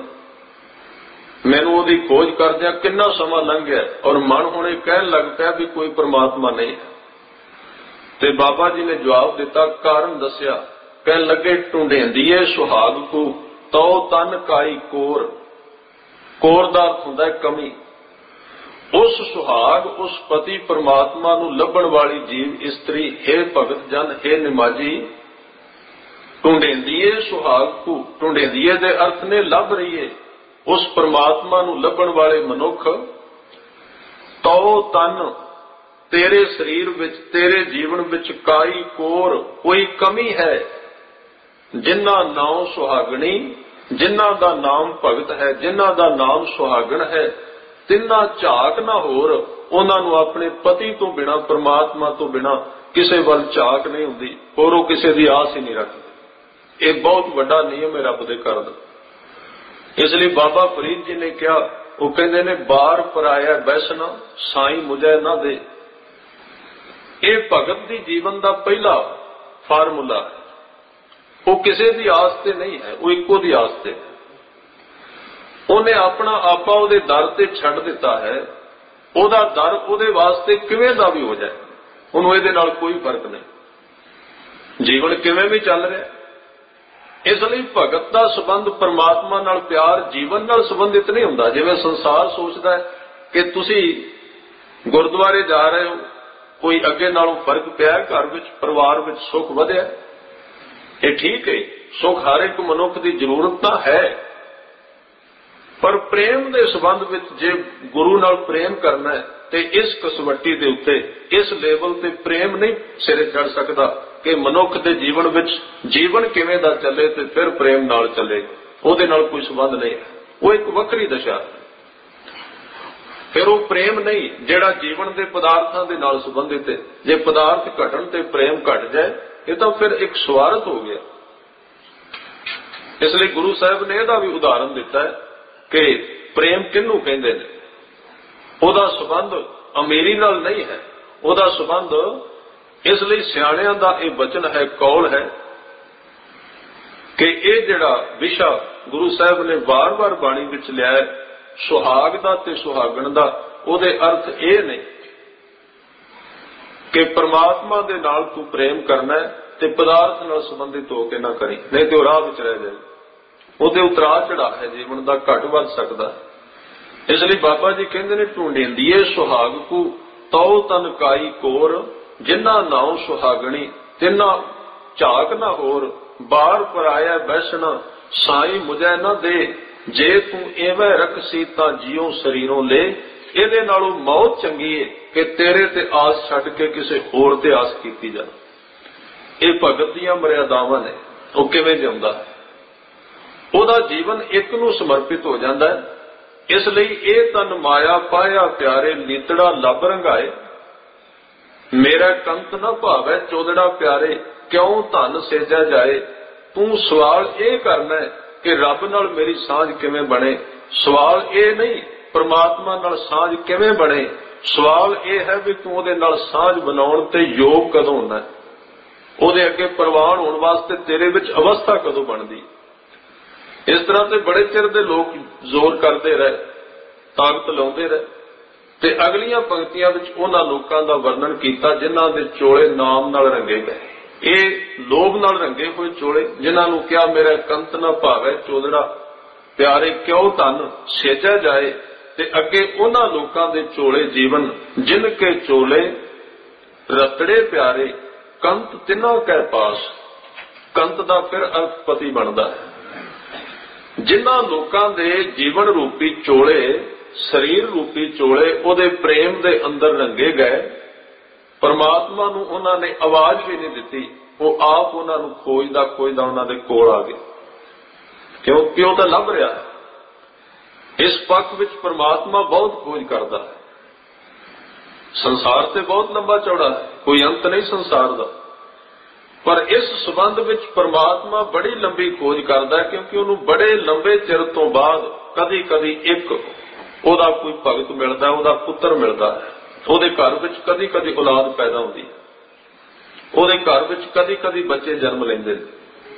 ਮੈਨੂੰ ਉਹਦੀ ਖੋਜ ਕਰਦਿਆਂ ਕਿੰਨਾ ਸਮਾਂ ਲੰਘ ਗਿਆ ਔਰ ਮਨ ਹੁਣ ਇਹ ਕਹਿਣ ਲੱਗ ਪਿਆ ਵੀ ਕੋਈ ਪ੍ਰਮਾਤਮਾ ਨਹੀਂ ਹੈ। ਤੇ ਬਾਬਾ ਜੀ ਨੇ ਜਵਾਬ ਦਿੱਤਾ, ਕਾਰਨ ਦੱਸਿਆ। ਕਹਿਣ ਲੱਗੇ ਢੂੰਡੇਂਦੀਏ ਸੁਹਾਗ ਕੋ ਤਉ ਤਨ ਕਾਈ ਕੋਰ। ਕੋਰ ਦਾ ਅਰਥ ਹੁੰਦਾ ਹੈ ਕਮੀ। ਉਸ ਸੁਹਾਗ, ਉਸ ਪਤੀ ਪ੍ਰਮਾਤਮਾ ਨੂੰ ਲੱਭਣ ਵਾਲੀ ਜੀਵ ਇਸਤਰੀ, ਹੈ ਭਗਤ ਜਨ, ਹੈ ਨਿਮਾਜੀ, ਢੂੰਡੇਂਦੀਏ ਸੁਹਾਗ ਕੋ। ਢੂੰਡੇਂਦੀਏ ਦੇ ਅਰਥ ਨੇ ਲੱਭ ਰਹੀਏ ਉਸ ਪ੍ਰਮਾਤਮਾ ਨੂੰ ਲੱਭਣ ਵਾਲੇ ਮਨੁੱਖ। ਤਉ ਤਨ, ਤੇਰੇ ਸਰੀਰ ਵਿੱਚ, ਤੇਰੇ ਜੀਵਨ ਵਿੱਚ ਕਾਈ ਕੋਰ, ਕੋਈ ਕਮੀ ਹੈ। ਜਿਨ੍ਹਾਂ ਨਾਮ ਸੁਹਾਗਣੀ, ਜਿਨ੍ਹਾਂ ਦਾ ਨਾਮ ਭਗਤ ਹੈ, ਜਿਨ੍ਹਾਂ ਦਾ ਨਾਮ ਸੁਹਾਗਣ ਹੈ, ਤਿੰਨਾ ਝਾਕ ਨਾ ਹੋਰ। ਉਹਨਾਂ ਨੂੰ ਆਪਣੇ ਪਤੀ ਤੋਂ ਬਿਨਾਂ, ਪ੍ਰਮਾਤਮਾ ਤੋਂ ਬਿਨਾਂ ਕਿਸੇ ਵੱਲ ਝਾਕ ਨਹੀਂ ਹੁੰਦੀ, ਹੋਰ ਉਹ ਕਿਸੇ ਦੀ ਆਸ ਹੀ ਨਹੀਂ ਰੱਖਦੇ। ਇਹ ਬਹੁਤ ਵੱਡਾ ਨਿਯਮ ਹੈ ਰੱਬ ਦੇ ਘਰ ਦਾ। ਇਸ ਲਈ ਬਾਬਾ ਫਰੀਦ ਜੀ ਨੇ ਕਿਹਾ, ਉਹ ਕਹਿੰਦੇ ਨੇ ਬਾਰ ਪਰਾਇਆ ਬੈਸਣਾ ਸਾਈਂ ਮੁਝੇ ਨਾ ਦੇ। ਇਹ ਭਗਤ ਦੀ ਜੀਵਨ ਦਾ ਪਹਿਲਾ ਫਾਰਮੂਲਾ ਹੈ। ਉਹ ਕਿਸੇ ਦੀ ਆਸ ਤੇ ਨਹੀਂ ਹੈ, ਉਹ ਇੱਕੋ ਦੀ ਆਸ ਤੇ ਹੈ। ਉਹਨੇ ਆਪਣਾ ਆਪਾ ਉਹਦੇ ਦਰ ਤੇ ਛੱਡ ਦਿੱਤਾ ਹੈ। ਉਹਦਾ ਦਰ ਉਹਦੇ ਵਾਸਤੇ ਕਿਵੇਂ ਦਾ ਵੀ ਹੋ ਜਾਏ, ਉਹਨੂੰ ਇਹਦੇ ਨਾਲ ਕੋਈ ਫਰਕ ਨਹੀਂ। ਜੀਵਨ ਕਿਵੇਂ ਵੀ ਚੱਲ ਰਿਹਾ। ਇਸ ਲਈ ਭਗਤ ਦਾ ਸੰਬੰਧ ਪ੍ਰਮਾਤਮਾ ਨਾਲ, ਪਿਆਰ ਜੀਵਨ ਨਾਲ ਸੰਬੰਧਿਤ ਨਹੀਂ ਹੁੰਦਾ। ਜਿਵੇਂ ਸੰਸਾਰ ਸੋਚਦਾ ਹੈ ਕਿ ਤੁਸੀਂ ਗੁਰਦੁਆਰੇ ਜਾ ਰਹੇ ਹੋ, ਕੋਈ ਅੱਗੇ ਨਾਲੋਂ ਫਰਕ ਪਿਆ, ਘਰ ਵਿੱਚ ਪਰਿਵਾਰ ਵਿੱਚ ਸੁੱਖ ਵਧਿਆ, ਇਹ ਠੀਕ ਹੈ, ਸੁਖ ਹਰ ਇੱਕ ਮਨੁੱਖ ਦੀ ਜ਼ਰੂਰਤ ਤਾਂ ਹੈ, ਪਰ ਪ੍ਰੇਮ ਦੇ ਸੰਬੰਧ ਵਿੱਚ ਜੇ ਗੁਰੂ ਨਾਲ ਪ੍ਰੇਮ ਕਰਨਾ ਹੈ ਤੇ ਇਸ ਕਸਵੱਟੀ ਦੇ ਉੱਤੇ, ਇਸ ਲੈਵਲ ਤੇ ਪ੍ਰੇਮ ਨਹੀਂ ਸਿਰੇ ਚੜ ਸਕਦਾ ਕਿ ਮਨੁੱਖ ਦੇ ਜੀਵਨ ਵਿੱਚ ਜੀਵਨ ਕਿਵੇਂ ਦਾ ਚੱਲੇ ਤੇ ਫਿਰ ਪ੍ਰੇਮ ਨਾਲ ਚੱਲੇ। ਉਹਦੇ ਨਾਲ ਕੋਈ ਸੰਬੰਧ ਨਹੀਂ ਹੈ, ਉਹ ਇੱਕ ਵੱਖਰੀ ਦਸ਼ਾ। ਫਿਰ ਉਹ ਪ੍ਰੇਮ ਨਹੀਂ ਜਿਹੜਾ ਜੀਵਨ ਦੇ ਪਦਾਰਥਾਂ ਦੇ ਨਾਲ ਸੰਬੰਧਿਤ ਹੈ। ਜੇ ਪਦਾਰਥ ਘਟਣ ਤੇ ਪ੍ਰੇਮ ਘਟ ਜਾਏ, ਇਹ ਤਾਂ ਫਿਰ ਇੱਕ ਸਵਾਰਥ ਹੋ ਗਿਆ। ਇਸ ਲਈ ਗੁਰੂ ਸਾਹਿਬ ਨੇ ਇਹਦਾ ਵੀ ਉਦਾਹਰਨ ਦਿੱਤਾ ਹੈ ਕਿ ਪ੍ਰੇਮ ਕਿਹਨੂੰ ਕਹਿੰਦੇ ਨੇ। ਉਹਦਾ ਸੰਬੰਧ ਅਮੀਰੀ ਨਾਲ ਨਹੀਂ ਹੈ, ਉਹਦਾ ਸੰਬੰਧ ਇਸ ਲਈ ਸਿਆਣਿਆਂ ਦਾ ਇਹ ਬਚਨ ਹੈ, ਕੌਲ ਹੈ ਕਿ ਇਹ ਜਿਹੜਾ ਵਿਸ਼ਾ ਗੁਰੂ ਸਾਹਿਬ ਨੇ ਵਾਰ-ਵਾਰ ਬਾਣੀ ਵਿੱਚ ਲਿਆ, ਸੁਹਾਗ ਦਾ ਤੇ ਸੁਹਾਗਣ ਦਾ, ਉਹਦੇ ਅਰਥ ਇਹ ਨੇ ਕਿ ਪ੍ਰਮਾਤਮਾ ਦੇ ਨਾਲ ਤੂੰ ਪ੍ਰੇਮ ਕਰਨਾ ਹੈ ਤੇ ਪਦਾਰਥ ਨਾਲ ਸੰਬੰਧਿਤ ਹੋ ਕੇ ਨਾ ਕਰੀ, ਨਹੀਂ ਤੇ ਉਹ ਰਾਹ ਵਿੱਚ ਰਹਿ ਜਾਏ। ਉਹਦੇ ਉਤਰਾਅ ਚੜਾ ਹੈ ਜੀਵਨ ਦਾ, ਘਟ ਵੱਧ ਸਕਦਾ। ਇਸ ਲਈ ਬਾਬਾ ਜੀ ਕਹਿੰਦੇ ਨੇ, ਢੂੰਡੇਂਦੀਏ ਸੁਹਾਗ ਕੂ ਤਉ ਤਨ ਕਾਈ ਕੋਰ, ਜਿਨ੍ਹਾਂ ਨਾਉ ਸੁਹਾਗਣੀ ਤਿੰਨਾ ਝਾਕ ਨਾ ਹੋਰ, ਬਾਹਰ ਪਰਾਇਆ ਬੈਸਣਾ ਸਾਈ ਮੁਝੈ ਨਾ ਦੇ, ਜੇ ਤੂੰ ਐਵੇਂ ਰਖਸੀ ਤਾਂ ਜਿਉ ਸਰੀਰੋਂ ਲੈ। ਇਹਦੇ ਨਾਲੋਂ ਮੌਤ ਚੰਗੀ ਏ ਕਿ ਤੇਰੇ ਤੇ ਆਸ ਛੱਡ ਕੇ ਕਿਸੇ ਹੋਰ ਤੇ ਆਸ ਕੀਤੀ ਜਾਵੇ। ਇਹ ਭਗਤ ਦੀਆਂ ਮਰਿਆਦਾਵਾਂ ਨੇ। ਉਹ ਕਿਵੇਂ ਜਿਉਂਦਾ, ਉਹਦਾ ਜੀਵਨ ਇੱਕ ਨੂੰ ਸਮਰਪਿਤ ਹੋ ਜਾਂਦਾ ਹੈ। ਇਸ ਲਈ ਇਹ ਤਨ ਮਾਇਆ ਪਾਇਆ ਪਿਆਰੇ, ਲੀਤੜਾ ਲੱਭ ਰੰਗਾਏ, ਮੇਰਾ ਕੰਤ ਨਾ ਭਾਵੈ ਚੋਦੜਾ ਪਿਆਰੇ, ਕਿਉਂ ਧਨ ਸੇਜਾ ਜਾਏ। ਤੂੰ ਸਵਾਲ ਇਹ ਕਰਨਾ ਹੈ ਕਿ ਰੱਬ ਨਾਲ ਮੇਰੀ ਸਾਂਝ ਕਿਵੇਂ ਬਣੇ। ਸਵਾਲ ਇਹ ਨਹੀਂ ਪਰਮਾਤਮਾ ਨਾਲ ਸਾਂਝ ਕਿਵੇਂ ਬਣੇ, ਸਵਾਲ ਇਹ ਹੈ ਵੀ ਤੂੰ ਉਹਦੇ ਨਾਲ ਸਾਂਝ ਬਣਾਉਣ ਤੇ ਯੋਗ ਕਦੋਂ ਹੁੰਦਾ, ਉਹਦੇ ਅੱਗੇ ਪ੍ਰਵਾਨ ਹੋਣ ਵਾਸਤੇ ਤੇਰੇ ਵਿੱਚ ਅਵਸਥਾ ਕਦੋਂ ਬਣਦੀ। ਇਸ ਤਰ੍ਹਾਂ ਤੇ ਬੜੇ ਚਿਰ ਦੇ ਲੋਕ ਜ਼ੋਰ ਕਰਦੇ ਰਹੇ, ਤਾਕਤ ਲਾਉਂਦੇ ਰਹੇ, ਤੇ ਅਗਲੀਆਂ ਪੰਕਤੀਆਂ ਵਿੱਚ ਉਹਨਾਂ ਲੋਕਾਂ ਦਾ ਵਰਣਨ ਕੀਤਾ ਜਿਨ੍ਹਾਂ ਦੇ ਚੋਲੇ ਨਾਮ ਨਾਲ ਰੰਗੇ ਗਏ। ਇਹ ਲੋਭ ਨਾਲ ਰੰਗੇ ਹੋਏ ਚੋਲੇ, ਜਿਨ੍ਹਾਂ ਨੂੰ ਕਿਹਾ ਮੇਰਾ ਕੰਤ ਨਾ ਭਾਵੇ ਚੋਦੜਾ ਪਿਆਰੇ, ਕਿਉਂ ਧਨ ਸੇਜਿਆ ਜਾਏ। ਤੇ ਅੱਗੇ ਉਹਨਾਂ ਲੋਕਾਂ ਦੇ ਚੋਲੇ ਜੀਵਨ, ਜਿਨ ਕੇ ਚੋਲੇ ਰਤੜੇ ਪਿਆਰੇ, ਕੰਤ ਤਿੰਨਾਂ ਕੈ ਪਾਸ। ਕੰਤ ਦਾ ਫਿਰ ਅਰਥ ਪਤੀ ਬਣਦਾ ਹੈ। ਜਿਨ੍ਹਾਂ ਲੋਕਾਂ ਦੇ ਜੀਵਨ ਰੂਪੀ ਚੋਲੇ, ਸਰੀਰ ਰੂਪੀ ਚੋਲੇ ਉਹਦੇ ਪ੍ਰੇਮ ਦੇ ਅੰਦਰ ਰੰਗੇ ਗਏ, ਪਰਮਾਤਮਾ ਨੂੰ ਉਹਨਾਂ ਨੇ ਆਵਾਜ਼ ਵੀ ਨਹੀਂ ਦਿੱਤੀ, ਉਹ ਆਪ ਉਹਨਾਂ ਨੂੰ ਖੋਜਦਾ ਖੋਜਦਾ ਉਹਨਾਂ ਦੇ ਕੋਲ ਆ ਗਏ। ਕਿਉਂਕਿ ਉਹ ਤਾਂ ਲੱਭ ਰਿਹਾ ਹੈ। ਇਸ ਪੱਖ ਵਿੱਚ ਪਰਮਾਤਮਾ ਬਹੁਤ ਖੋਜ ਕਰਦਾ ਹੈ। ਸੰਸਾਰ ਤੇ ਬਹੁਤ ਲੰਬਾ ਚੌੜਾ ਹੈ, ਕੋਈ ਅੰਤ ਨਹੀਂ ਸੰਸਾਰ ਦਾ, ਪਰ ਇਸ ਸੰਬੰਧ ਵਿੱਚ ਪਰਮਾਤਮਾ ਬੜੀ ਲੰਬੀ ਖੋਜ ਕਰਦਾ ਹੈ, ਕਿਉਂਕਿ ਉਹਨੂੰ ਬੜੇ ਲੰਬੇ ਚਿਰ ਤੋਂ ਬਾਅਦ ਕਦੀ ਕਦੀ ਇੱਕ ਉਹਦਾ ਕੋਈ ਭਗਤ ਮਿਲਦਾ, ਉਹਦਾ ਪੁੱਤਰ ਮਿਲਦਾ ਹੈ। ਉਹਦੇ ਘਰ ਵਿੱਚ ਕਦੀ ਕਦੀ ਔਲਾਦ ਪੈਦਾ ਹੁੰਦੀ ਹੈ, ਉਹਦੇ ਘਰ ਵਿੱਚ ਕਦੀ ਕਦੀ ਬੱਚੇ ਜਨਮ ਲੈਂਦੇ ਨੇ।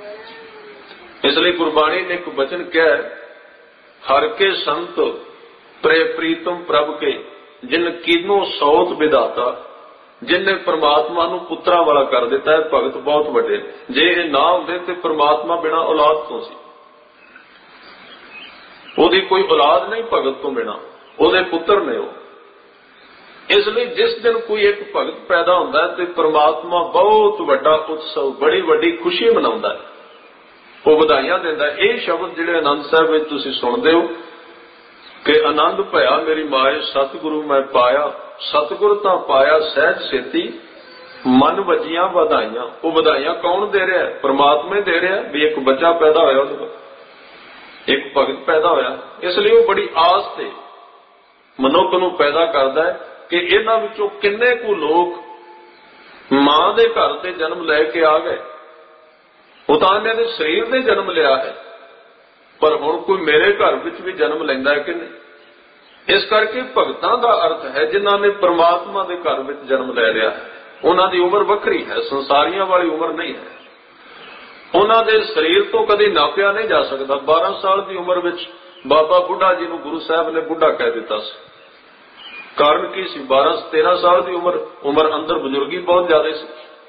ਇਸ ਲਈ ਗੁਰਬਾਣੀ ਨੇ ਇੱਕ ਬਚਨ ਕਿਹਾ, ਹਰ ਕੇ ਸੰਤ ਪ੍ਰੇ ਪ੍ਰੀਤਮ ਪ੍ਰਭ ਕੇ, ਜਿਨ ਕੀਨੋ ਸੌਤ ਵਿਦਾਤਾ। ਜਿਨਨੇ ਪਰਮਾਤਮਾ ਨੂੰ ਪੁੱਤਰਾਂ ਵਾਲਾ ਕਰ ਦਿੱਤਾ ਹੈ, ਭਗਤ ਬਹੁਤ ਵੱਡੇ। ਜੇ ਇਹ ਨਾ ਹੁੰਦੇ ਤੇ ਪਰਮਾਤਮਾ ਬਿਨਾਂ ਔਲਾਦ ਤੋਂ ਸੀ, ਉਹਦੀ ਕੋਈ ਔਲਾਦ ਨਹੀਂ ਭਗਤ ਤੋਂ ਬਿਨਾਂ, ਉਹਦੇ ਪੁੱਤਰ ਨੇ ਉਹ। ਇਸ ਲਈ ਜਿਸ ਦਿਨ ਕੋਈ ਇੱਕ ਭਗਤ ਪੈਦਾ ਹੁੰਦਾ ਹੈ ਤੇ ਪਰਮਾਤਮਾ ਬਹੁਤ ਵੱਡਾ ਉਤਸਵ, ਬੜੀ ਵੱਡੀ ਖੁਸ਼ੀ ਮਨਾਉਂਦਾ ਹੈ, ਉਹ ਵਧਾਈਆਂ ਦਿੰਦਾ। ਇਹ ਸ਼ਬਦ ਜਿਹੜੇ ਆਨੰਦ ਸਾਹਿਬ ਵਿੱਚ ਤੁਸੀਂ ਸੁਣਦੇ ਹੋ ਕਿ ਆਨੰਦ ਭਇਆ ਮੇਰੀ ਮਾਏ ਸਤਿਗੁਰੂ ਮੈਂ ਪਾਇਆ, ਸਤਿਗੁਰ ਤਾਂ ਪਾਇਆ ਸਹਿਜ ਛੇਤੀ, ਮਨ ਵਜੀਆਂ ਵਧਾਈਆਂ। ਉਹ ਵਧਾਈਆਂ ਕੌਣ ਦੇ ਰਿਹਾ? ਪਰਮਾਤਮਾ ਦੇ ਰਿਹਾ ਵੀ ਇੱਕ ਬੱਚਾ ਪੈਦਾ ਹੋਇਆ, ਉਹਦੇ ਕੋਲ ਇੱਕ ਭਗਤ ਪੈਦਾ ਹੋਇਆ। ਇਸ ਲਈ ਉਹ ਬੜੀ ਆਸ ਤੇ ਮਨੁੱਖ ਨੂੰ ਪੈਦਾ ਕਰਦਾ ਹੈ ਕਿ ਇਹਨਾਂ ਵਿੱਚੋਂ ਕਿੰਨੇ ਕੁ ਲੋਕ ਮਾਂ ਦੇ ਘਰ ਤੇ ਜਨਮ ਲੈ ਕੇ ਆ ਗਏ। ਉਹ ਤਾਂ ਇਹਨਾਂ ਦੇ ਸਰੀਰ ਦੇ ਜਨਮ ਲਿਆ ਹੈ, ਪਰ ਹੁਣ ਕੋਈ ਮੇਰੇ ਘਰ ਵਿੱਚ ਵੀ ਜਨਮ ਲੈਂਦਾ ਹੈ ਕਿ ਨਹੀਂ। ਇਸ ਕਰਕੇ ਭਗਤਾਂ ਦਾ ਅਰਥ ਹੈ ਜਿਨ੍ਹਾਂ ਨੇ ਪਰਮਾਤਮਾ ਦੇ ਘਰ ਵਿੱਚ ਜਨਮ ਲੈ ਲਿਆ ਹੈ। ਉਹਨਾਂ ਦੀ ਉਮਰ ਵੱਖਰੀ ਹੈ, ਸੰਸਾਰੀਆਂ ਵਾਲੀ ਉਮਰ ਨਹੀਂ ਹੈ। ਉਹਨਾਂ ਦੇ ਸਰੀਰ ਤੋਂ ਕਦੇ ਨਾਪਿਆ ਨਹੀਂ ਜਾ ਸਕਦਾ। ਬਾਰਾਂ ਸਾਲ ਦੀ ਉਮਰ ਵਿੱਚ ਬਾਬਾ ਬੁੱਢਾ ਜੀ ਨੂੰ ਗੁਰੂ ਸਾਹਿਬ ਨੇ ਬੁੱਢਾ ਕਹਿ ਦਿੱਤਾ ਸੀ। ਕਾਰਨ ਕੀ ਸੀ? ਬਾਰਾਂ ਤੇਰਾਂ ਸਾਲ ਦੀ ਉਮਰ ਉਮਰ ਅੰਦਰ ਬਜ਼ੁਰਗੀ ਬਹੁਤ ਜ਼ਿਆਦਾ ਸੀ।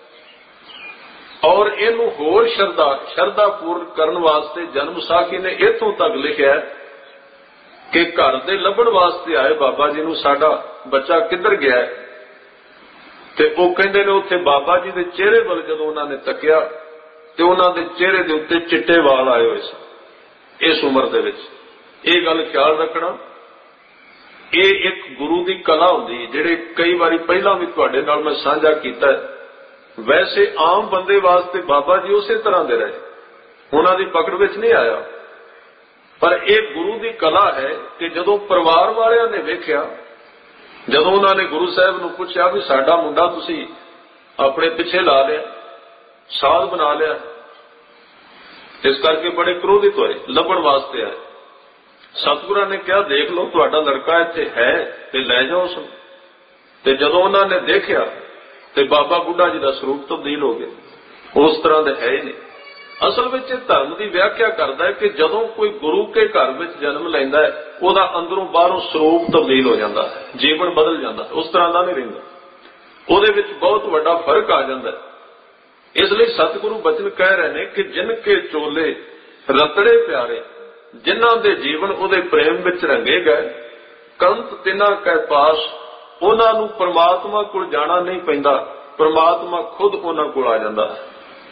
ਔਰ ਇਹਨੂੰ ਹੋਰ ਸ਼ਰਧਾ ਸ਼ਰਧਾ ਪੂਰਨ ਕਰਨ ਵਾਸਤੇ ਜਨਮ ਸਾਖੀ ਨੇ ਇੱਥੋਂ ਤੱਕ ਲਿਖਿਆ ਕਿ ਘਰ ਦੇ ਲੱਭਣ ਵਾਸਤੇ ਆਏ ਬਾਬਾ ਜੀ ਨੂੰ, ਸਾਡਾ ਬੱਚਾ ਕਿੱਧਰ ਗਿਆ? ਤੇ ਉਹ ਕਹਿੰਦੇ ਨੇ ਉੱਥੇ ਬਾਬਾ ਜੀ ਦੇ ਚਿਹਰੇ ਵੱਲ ਜਦੋਂ ਉਹਨਾਂ ਨੇ ਤੱਕਿਆ ਤੇ ਉਹਨਾਂ ਦੇ ਚਿਹਰੇ ਦੇ ਉੱਤੇ ਚਿੱਟੇ ਵਾਲ ਆਏ ਹੋਏ ਸਨ ਇਸ ਉਮਰ ਦੇ ਵਿੱਚ। ਇਹ ਗੱਲ ਖਿਆਲ ਰੱਖਣਾ, ਇਹ ਇੱਕ ਗੁਰੂ ਦੀ ਕਲਾ ਹੁੰਦੀ ਹੈ, ਜਿਹੜੇ ਕਈ ਵਾਰੀ ਪਹਿਲਾਂ ਵੀ ਤੁਹਾਡੇ ਨਾਲ ਮੈਂ ਸਾਂਝਾ ਕੀਤਾ। ਵੈਸੇ ਆਮ ਬੰਦੇ ਵਾਸਤੇ ਬਾਬਾ ਜੀ ਉਸੇ ਤਰ੍ਹਾਂ ਦੇ ਰਹੇ, ਉਹਨਾਂ ਦੀ ਪਕੜ ਵਿੱਚ ਨਹੀਂ ਆਇਆ, ਪਰ ਇਹ ਗੁਰੂ ਦੀ ਕਲਾ ਹੈ ਕਿ ਜਦੋਂ ਪਰਿਵਾਰ ਵਾਲਿਆਂ ਨੇ ਵੇਖਿਆ, ਜਦੋਂ ਉਹਨਾਂ ਨੇ ਗੁਰੂ ਸਾਹਿਬ ਨੂੰ ਪੁੱਛਿਆ ਵੀ ਸਾਡਾ ਮੁੰਡਾ ਤੁਸੀਂ ਆਪਣੇ ਪਿੱਛੇ ਲਾ ਲਿਆ, ਸਾਧ ਬਣਾ ਲਿਆ, ਇਸ ਕਰਕੇ ਬੜੇ ਕ੍ਰੋਧਿਤ ਹੋਏ, ਲੱਭਣ ਵਾਸਤੇ ਆਏ। ਸਤਿਗੁਰਾਂ ਨੇ ਕਿਹਾ ਦੇਖ ਲਓ ਤੁਹਾਡਾ ਲੜਕਾ ਇੱਥੇ ਹੈ ਤੇ ਲੈ ਜਾਓ ਉਸ ਨੂੰ। ਤੇ ਜਦੋਂ ਉਹਨਾਂ ਨੇ ਦੇਖਿਆ ਤੇ ਬਾਬਾ ਬੁੱਢਾ ਜੀ ਦਾ ਸਰੂਪ ਤਬਦੀਲ ਹੋ ਗਿਆ, ਉਸ ਤਰ੍ਹਾਂ ਦੇ ਹੈ ਹੀ ਨਹੀਂ। ਅਸਲ ਵਿੱਚ ਇਹ ਧਰਮ ਦੀ ਵਿਆਖਿਆ ਕਰਦਾ ਹੈ ਕਿ ਜਦੋਂ ਕੋਈ ਗੁਰੂ ਕੇ ਘਰ ਵਿੱਚ ਜਨਮ ਲੈਂਦਾ ਹੈ, ਉਹਦਾ ਅੰਦਰੋਂ ਬਾਹਰੋਂ ਸਰੂਪ ਤਬਦੀਲ ਹੋ ਜਾਂਦਾ ਹੈ, ਜੀਵਨ ਬਦਲ ਜਾਂਦਾ ਹੈ, ਉਸ ਤਰ੍ਹਾਂ ਦਾ ਨਹੀਂ ਰਹਿੰਦਾ, ਉਹਦੇ ਵਿੱਚ ਬਹੁਤ ਵੱਡਾ ਫਰਕ ਆ ਜਾਂਦਾ ਹੈ। ਇਸ ਲਈ ਸਤਿਗੁਰੂ ਬਚਨ ਕਹਿ ਰਹੇ ਨੇ ਕਿ ਜਿਨ ਕੇ ਚੋਲੇ ਰਤੜੇ ਪਿਆਰੇ, ਜਿਨ੍ਹਾਂ ਦੇ ਜੀਵਨ ਉਹਦੇ ਪ੍ਰੇਮ ਵਿੱਚ ਰੰਗੇ ਗਏ, ਕੰਤ ਤਿਨਾ ਕੈ ਪਾਸ, ਉਹਨਾਂ ਨੂੰ ਪਰਮਾਤਮਾ ਕੋਲ ਜਾਣਾ ਨਹੀਂ ਪੈਂਦਾ, ਪਰਮਾਤਮਾ ਖੁਦ ਉਹਨਾਂ ਕੋਲ ਆ ਜਾਂਦਾ ਹੈ।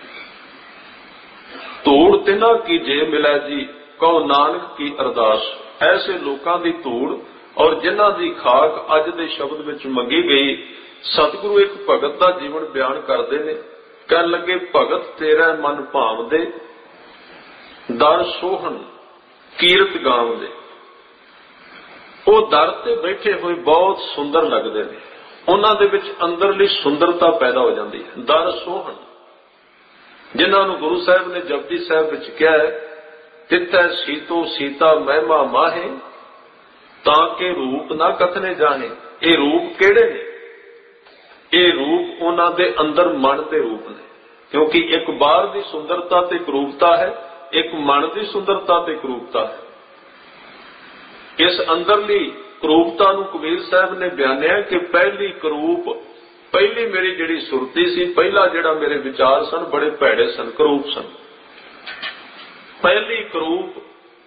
ਧੂੜ ਤਿਨਾ ਕੀ ਜੇ ਮਿਲੇ ਜੀ, ਕਹੋ ਨਾਨਕ ਕੀ ਅਰਦਾਸ। ਐਸੇ ਲੋਕਾਂ ਦੀ ਧੂੜ ਔਰ ਜਿਨ੍ਹਾਂ ਦੀ ਖਾਕ ਅੱਜ ਦੇ ਸ਼ਬਦ ਵਿੱਚ ਮੰਗੀ ਗਈ। ਸਤਿਗੁਰੂ ਇੱਕ ਭਗਤ ਦਾ ਜੀਵਨ ਬਿਆਨ ਕਰਦੇ ਨੇ, ਕਹਿਣ ਲੱਗੇ ਭਗਤ ਤੇਰਾ ਮਨ ਭਾਵਦੇ, ਦਰ ਸੋਹਣ ਕੀਰਤ ਗਾਵਦੇ। ਉਹ ਦਰ ਤੇ ਬੈਠੇ ਹੋਏ ਬਹੁਤ ਸੁੰਦਰ ਲੱਗਦੇ ਨੇ, ਉਹਨਾਂ ਦੇ ਵਿੱਚ ਅੰਦਰਲੀ ਸੁੰਦਰਤਾ ਪੈਦਾ ਹੋ ਜਾਂਦੀ ਹੈ। ਦਰ ਸੋਹਣ, ਜਿਨ੍ਹਾਂ ਨੂੰ ਗੁਰੂ ਸਾਹਿਬ ਨੇ ਜਪਜੀ ਸਾਹਿਬ ਵਿੱਚ ਕਿਹਾ ਹੈ, ਤਿੱਥੈ ਸੀਤੋ ਸੀਤਾ ਮਹਿਮਾ ਮਾਹੇ, ਤਾਂ ਕਿ ਰੂਪ ਨਾ ਕਥਨੇ ਜਾਣੇ। ਇਹ ਰੂਪ ਕਿਹੜੇ ਨੇ? ਇਹ ਰੂਪ ਉਹਨਾਂ ਦੇ ਅੰਦਰ ਮਨ ਦੇ ਰੂਪ ਨੇ, ਕਿਉਂਕਿ ਇੱਕ ਬਾਹਰ ਦੀ ਸੁੰਦਰਤਾ ਤੇ ਕਰੂਪਤਾ ਹੈ, ਇੱਕ ਮਨ ਦੀ ਸੁੰਦਰਤਾ ਤੇ ਕਰੂਪਤਾ ਹੈ। ਇਸ ਅੰਦਰਲੀ ਕਰੂਪਤਾ ਨੂੰ ਕਬੀਰ ਸਾਹਿਬ ਨੇ ਬਿਆਨਿਆ ਕਿ ਪਹਿਲੀ ਕਰੂਪ, ਪਹਿਲੀ ਮੇਰੀ ਜਿਹੜੀ ਸੁਰਤੀ ਸੀ, ਪਹਿਲਾ ਜਿਹੜਾ ਮੇਰੇ ਵਿਚਾਰ ਸਨ ਬੜੇ ਭੈੜੇ ਸਨ, ਕਰੂਪ ਸਨ। ਪਹਿਲੀ ਕਰੂਪ,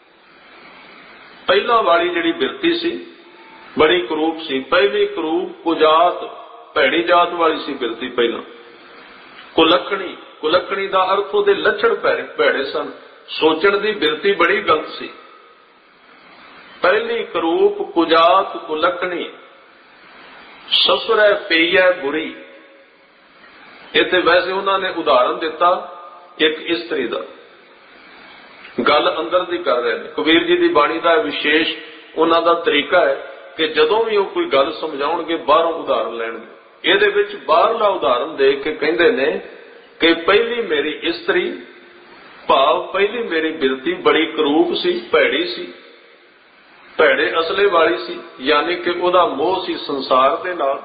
ਪਹਿਲਾਂ ਵਾਲੀ ਜਿਹੜੀ ਬਿਰਤੀ ਸੀ ਬੜੀ ਕਰੂਪ ਸੀ। ਪਹਿਲੀ ਕਰੂਪ ਕੁਜਾਤ, ਭੈੜੀ ਜਾਤ ਵਾਲੀ ਸੀ ਬਿਰਤੀ ਪਹਿਲਾਂ। ਕੁਲੱਖਣੀ, ਕੁਲੱਖਣੀ ਦਾ ਅਰਥ ਉਹਦੇ ਲੱਛਣ ਭੈੜੇ ਸਨ, ਸੋਚਣ ਦੀ ਬਿਰਤੀ ਬੜੀ ਗਲਤ ਸੀ। ਪਹਿਲੀ ਕਰੂਪ ਕੁਜਾਤ ਕੁਲੱਖਣੀ, ਸਸੁਰੈ ਪਈਐ ਬੁਰੀ। ਇੱਥੇ ਵੈਸੇ ਉਹਨਾਂ ਨੇ ਉਦਾਹਰਨ ਦਿੱਤਾ ਇੱਕ ਇਸਤਰੀ ਦਾ, ਗੱਲ ਅੰਦਰ ਦੀ ਕਰ ਰਹੇ ਨੇ। ਕਬੀਰ ਜੀ ਦੀ ਬਾਣੀ ਦਾ ਵਿਸ਼ੇਸ਼ ਉਹਨਾਂ ਦਾ ਤਰੀਕਾ ਹੈ ਕਿ ਜਦੋਂ ਵੀ ਉਹ ਕੋਈ ਗੱਲ ਸਮਝਾਉਣਗੇ ਬਾਹਰੋਂ ਉਦਾਹਰਨ ਲੈਣਗੇ। ਇਹਦੇ ਵਿੱਚ ਬਾਹਰਲਾ ਉਦਾਹਰਨ ਦੇ ਕੇ ਕਹਿੰਦੇ ਨੇ ਕਿ ਪਹਿਲੀ ਮੇਰੀ ਇਸਤਰੀ, ਭਾਵ ਪਹਿਲੀ ਮੇਰੀ ਬਿਰਤੀ ਬੜੀ ਕਰੂਪ ਸੀ, ਭੈੜੀ ਸੀ, ਭੈੜੇ ਅਸਲੇ ਵਾਲੀ ਸੀ, ਯਾਨੀ ਕਿ ਉਹਦਾ ਮੋਹ ਸੀ ਸੰਸਾਰ ਦੇ ਨਾਲ।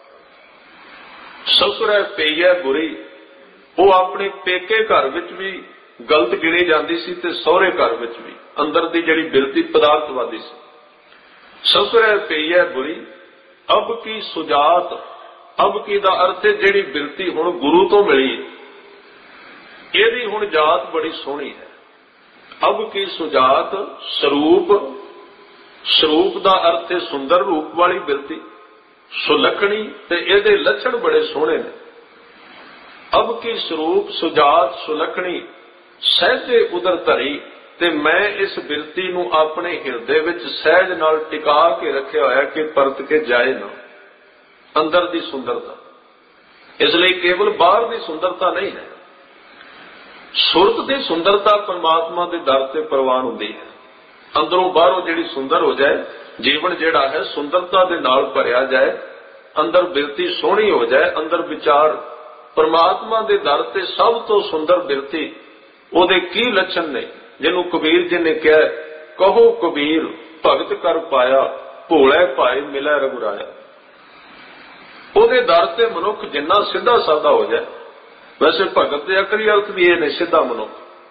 ਸਸੁਰੈ ਪਈਐ ਬੁਰੀ, ਉਹ ਆਪਣੇ ਪੇਕੇ ਘਰ ਵਿੱਚ ਵੀ ਗਲਤ ਗਿਣੀ ਜਾਂਦੀ ਸੀ ਤੇ ਸਹੁਰੇ ਘਰ ਵਿੱਚ ਵੀ ਅੰਦਰ ਦੀ ਜਿਹੜੀ ਬਿਰਤੀ ਪਦਾਰਥਵਾਦੀ ਸੀ। ਸਸੁਰੈ ਪਈਐ ਬੁਰੀ, ਅਬ ਕੀ ਸੁਜਾਤ। ਅਬ ਕੀ ਦਾ ਅਰਥ ਹੈ ਜਿਹੜੀ ਬਿਰਤੀ ਹੁਣ ਗੁਰੂ ਤੋਂ ਮਿਲੀ, ਇਹਦੀ ਹੁਣ ਜਾਤ ਬੜੀ ਸੋਹਣੀ ਹੈ। ਅਬ ਕੀ ਸੁਜਾਤ, ਸਰੂਪ, ਸਰੂਪ ਦਾ ਅਰਥ ਹੈ ਸੁੰਦਰ ਰੂਪ ਵਾਲੀ ਬਿਰਤੀ। ਸੁਲੱਖਣੀ, ਤੇ ਇਹਦੇ ਲੱਛਣ ਬੜੇ ਸੋਹਣੇ ਨੇ। ਅਬ ਕੀ ਸਰੂਪ ਸੁਜਾਤ ਸੁਲੱਖਣੀ, ਸਹਿਜੇ ਉਦਰ ਧਰੀ। ਤੇ ਮੈਂ ਇਸ ਬਿਰਤੀ ਨੂੰ ਆਪਣੇ ਹਿਰਦੇ ਵਿੱਚ ਸਹਿਜ ਨਾਲ ਟਿਕਾ ਕੇ ਰੱਖਿਆ ਹੋਇਆ ਕਿ ਪਰਤ ਕੇ ਜਾਏ ਨਾ। ਅੰਦਰ ਦੀ ਸੁੰਦਰਤਾ, ਇਸ ਲਈ ਕੇਵਲ ਬਾਹਰ ਦੀ ਸੁੰਦਰਤਾ ਨਹੀਂ ਹੈ, ਸੁਰਤ ਦੀ ਸੁੰਦਰਤਾ ਪਰਮਾਤਮਾ ਦੇ ਦਰ ਤੇ ਪ੍ਰਵਾਨ ਹੁੰਦੀ ਹੈ। ਅੰਦਰੋਂ ਬਾਹਰੋਂ ਜਿਹੜੀ ਸੁੰਦਰ ਹੋ ਜਾਏ, ਜੀਵਨ ਜਿਹੜਾ ਹੈ ਸੁੰਦਰਤਾ ਦੇ ਨਾਲ ਭਰਿਆ ਜਾਏ, ਅੰਦਰ ਬਿਰਤੀ ਸੋਹਣੀ ਹੋ ਜਾਏ, ਅੰਦਰ ਵਿਚਾਰ ਪਰਮਾਤਮਾ ਦੇ ਦਰ ਤੇ ਸਭ ਤੋਂ ਸੁੰਦਰ ਬਿਰਤੀ, ਉਹਦੇ ਕੀ ਲੱਛਣ ਨੇ, ਜਿਹਨੂੰ ਕਬੀਰ ਜੀ ਨੇ ਕਿਹਾ, ਕਹੋ ਕਬੀਰ ਭਗਤ ਕਰ ਪਾਇਆ, ਭੋਲੇ ਭਾਏ ਮਿਲੈ ਰਘੁਰਾਇਆ। ਉਹਦੇ ਦਰ ਤੇ ਮਨੁੱਖ ਜਿੰਨਾ ਸਿੱਧਾ ਸਾਦਾ ਹੋ ਜਾਏ, ਵੈਸੇ ਭਗਤ ਦੇ ਅਕਲੀ ਅਰਥ ਵੀ ਇਹ ਨੇ, ਸਿੱਧਾ ਮਨੁੱਖ।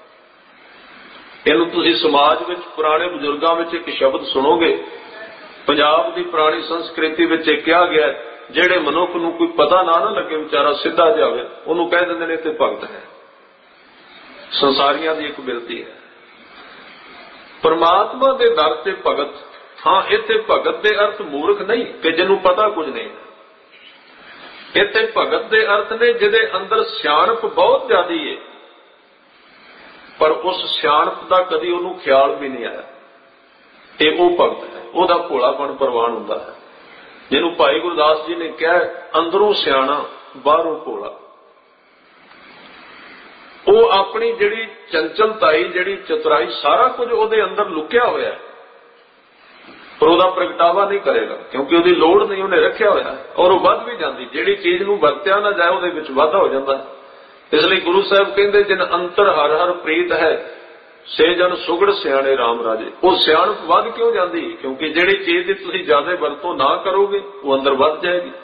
ਇਹਨੂੰ ਤੁਸੀਂ ਸਮਾਜ ਵਿੱਚ ਪੁਰਾਣੇ ਬਜ਼ੁਰਗਾਂ ਵਿੱਚ ਇੱਕ ਸ਼ਬਦ ਸੁਣੋਗੇ, ਪੰਜਾਬ ਦੀ ਪੁਰਾਣੀ ਸੰਸਕ੍ਰਿਤੀ ਵਿੱਚ ਇਹ ਕਿਹਾ ਗਿਆ, ਜਿਹੜੇ ਮਨੁੱਖ ਨੂੰ ਕੋਈ ਪਤਾ ਨਾ ਨਾ ਲੱਗੇ, ਵਿਚਾਰਾ ਸਿੱਧਾ ਜਿਹਾ ਹੋਵੇ, ਉਹਨੂੰ ਕਹਿ ਦਿੰਦੇ ਨੇ ਤੇ ਭਗਤ ਹੈ। ਸੰਸਾਰੀਆਂ ਦੀ ਇੱਕ ਬਿਰਤੀ ਹੈ। ਪਰਮਾਤਮਾ ਦੇ ਦਰ ਤੇ ਭਗਤ, ਹਾਂ ਇੱਥੇ ਭਗਤ ਦੇ ਅਰਥ ਮੂਰਖ ਨਹੀਂ ਕਿ ਜਿਹਨੂੰ ਪਤਾ ਕੁਝ ਨਹੀਂ, ਇੱਥੇ ਭਗਤ ਦੇ ਅਰਥ ਨੇ ਜਿਹਦੇ ਅੰਦਰ ਸਿਆਣਪ ਬਹੁਤ ਜ਼ਿਆਦੀ ਹੈ, पर उस सियाणप का कदी उन्होंने ख्याल भी नहीं आया। ये वो भगत है, वह भोलापन प्रवान होता है, जिन्होंने भाई गुरदास जी ने कहा अंदरों सियाणा बाहरों भोला। वो अपनी जिहड़ी चंचलताई जिहड़ी चतुराई सारा कुछ उहदे अंदर लुकिया होया है, पर उहदा प्रगटावा नहीं करेगा क्योंकि उहदी लोड़ नहीं, उन्हें रखिया होया है। और वो वध भी जाती, जिहड़ी चीज नूं वरत्या ना जाए उहदे विच वाधा हो जाता है। इसलिए गुरु साहब कहते जिन अंतर हर हर प्रीत है से जन सुगड़ सियाणे राम राजे। वो सियाणप वध क्यों जाती? क्योंकि जिहड़ी चीज की तुसीं ज्यादा वरतों ना करोगे वो अंदर वध जाएगी।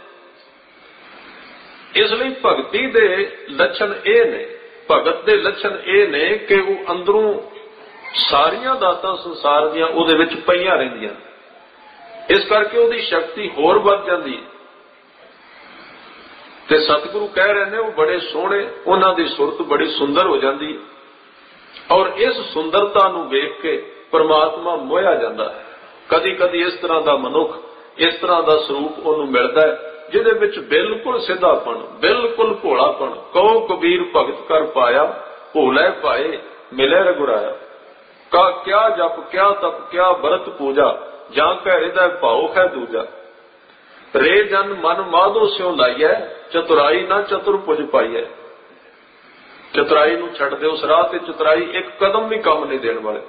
इसलिए भगती दे लक्षण ये ने, भगत दे लक्षण ये ने कि वो अंदरों सारियां दातां संसार दियां उहदे विच पईयां रहिंदियां, इस करके उहदी शक्ति होर वध जाती है। ते सतगुरु कह रहे हैं वो बड़े सोहने, उन्हां दी सुरत बड़ी सुंदर हो जाती है और इस सुंदरता नूं वेख के परमात्मा मोया जाता है। कदी कदी इस तरह का मनुख, इस तरह का स्वरूप उन्होंने मिलता है जिहदे विच बिल्कुल सिधापन, बिल्कुल भोलापन। कहो कबीर भगत कर पाया, भोले पाए मिले रघुराया। का क्या जप क्या तप क्या व्रत पूजा, जां कह हृदय भाव है दूजा। रे जन मन माधो स्यों लाइए, चतुराई ना चतुर्भुज पाइए। चतुराई नूं छड्ड दे उस राह ते चतुराई एक कदम भी काम नहीं देने वाले।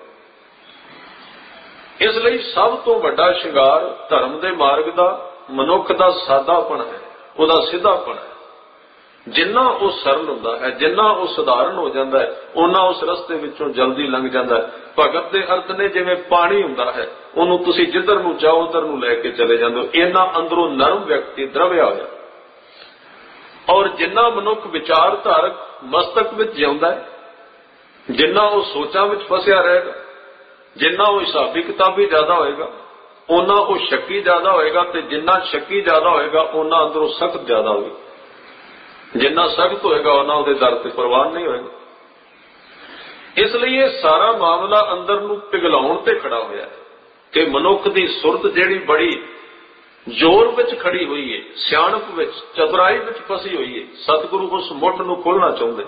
इसलिए सब तो वड्डा शिंगार धर्म दे मार्ग दा मनुख दा सादापन है, उहदा सिधापन है। जिन्ना वो सरल हुंदा है, जिन्ना वो सधारण हो जाता है, उन्ना उस रस्ते विचों जल्दी लंघ जाता है। भगत दे अर्थ ने जिवें पानी हुंदा है, उहनूं तुसीं जिधर नूं चाहो उधर नूं लैके चले जांदे हो। इन्ना अंदरों नरम व्यक्ति द्रव्या होया। और जिन्ना मनुख विचार धारक मस्तक विच जिउंदा है, जिन्ना वो सोचां विच फसिया रहेगा, जिन्ना वो हिसाबी किताबी ज्यादा होएगा उन्ना वो शक्की ज्यादा होएगा, ते जिन्ना शक्की ज्यादा होएगा उन्ना अंदरों सख्त ज्यादा होगी। जिन्ना सख्त होएगा उन्ना उहदे दर ते परवान नहीं होएगा। इसलिए सारा मामला अंदर नूं पिघलाउण ते खड़ा होया है कि मनुख दी सुरत जिहड़ी बड़ी जोर विच खड़ी हुई है, सियाणप विच चतुराई विच फसी हुई है। सतगुरु उस मुठ नूं खोलना चाहुंदे।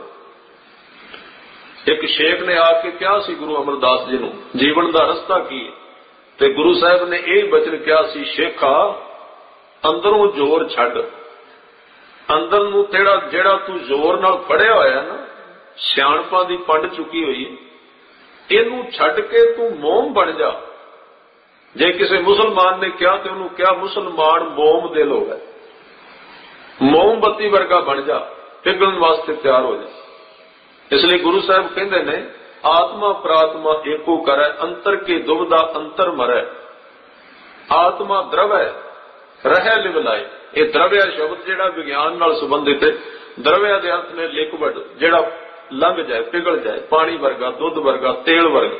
एक शेख ने आके कहा सी गुरु अमरदास जी नूं जीवन दा रस्ता की है, ते गुरु साहब ने यह बचन कहा सी, शेखा अंदरों जोर छड्ड, अंदर नूं तेरा जेड़ा तू जोर नाल फड़िया होया ना, सियाणपां दी पंड चुकी हुई है, इनू छड्ड के तू मोम बन जा। जे किसी मुसलमान ने कहा तो उन्होंने क्या मुसलमान मोम दिल हो गए, मोमबत्ती वर्गा बन जा, पिघलण वास्ते तैयार हो जा। इसलिए गुरु साहब कहते ने आत्मा प्रात्मा एको करे, अंतर के दुबदा अंतर मरे। आत्मा द्रव्य रहे लिवलाए। ये द्रव्य शब्द जेड़ा विज्ञान नाल संबंधित है। द्रव्य के अर्थ ने लिक्विड जेड़ा लंघ जाए, पिघल जाए, पानी वर्गा, दुध वर्गा, तेल वर्गा।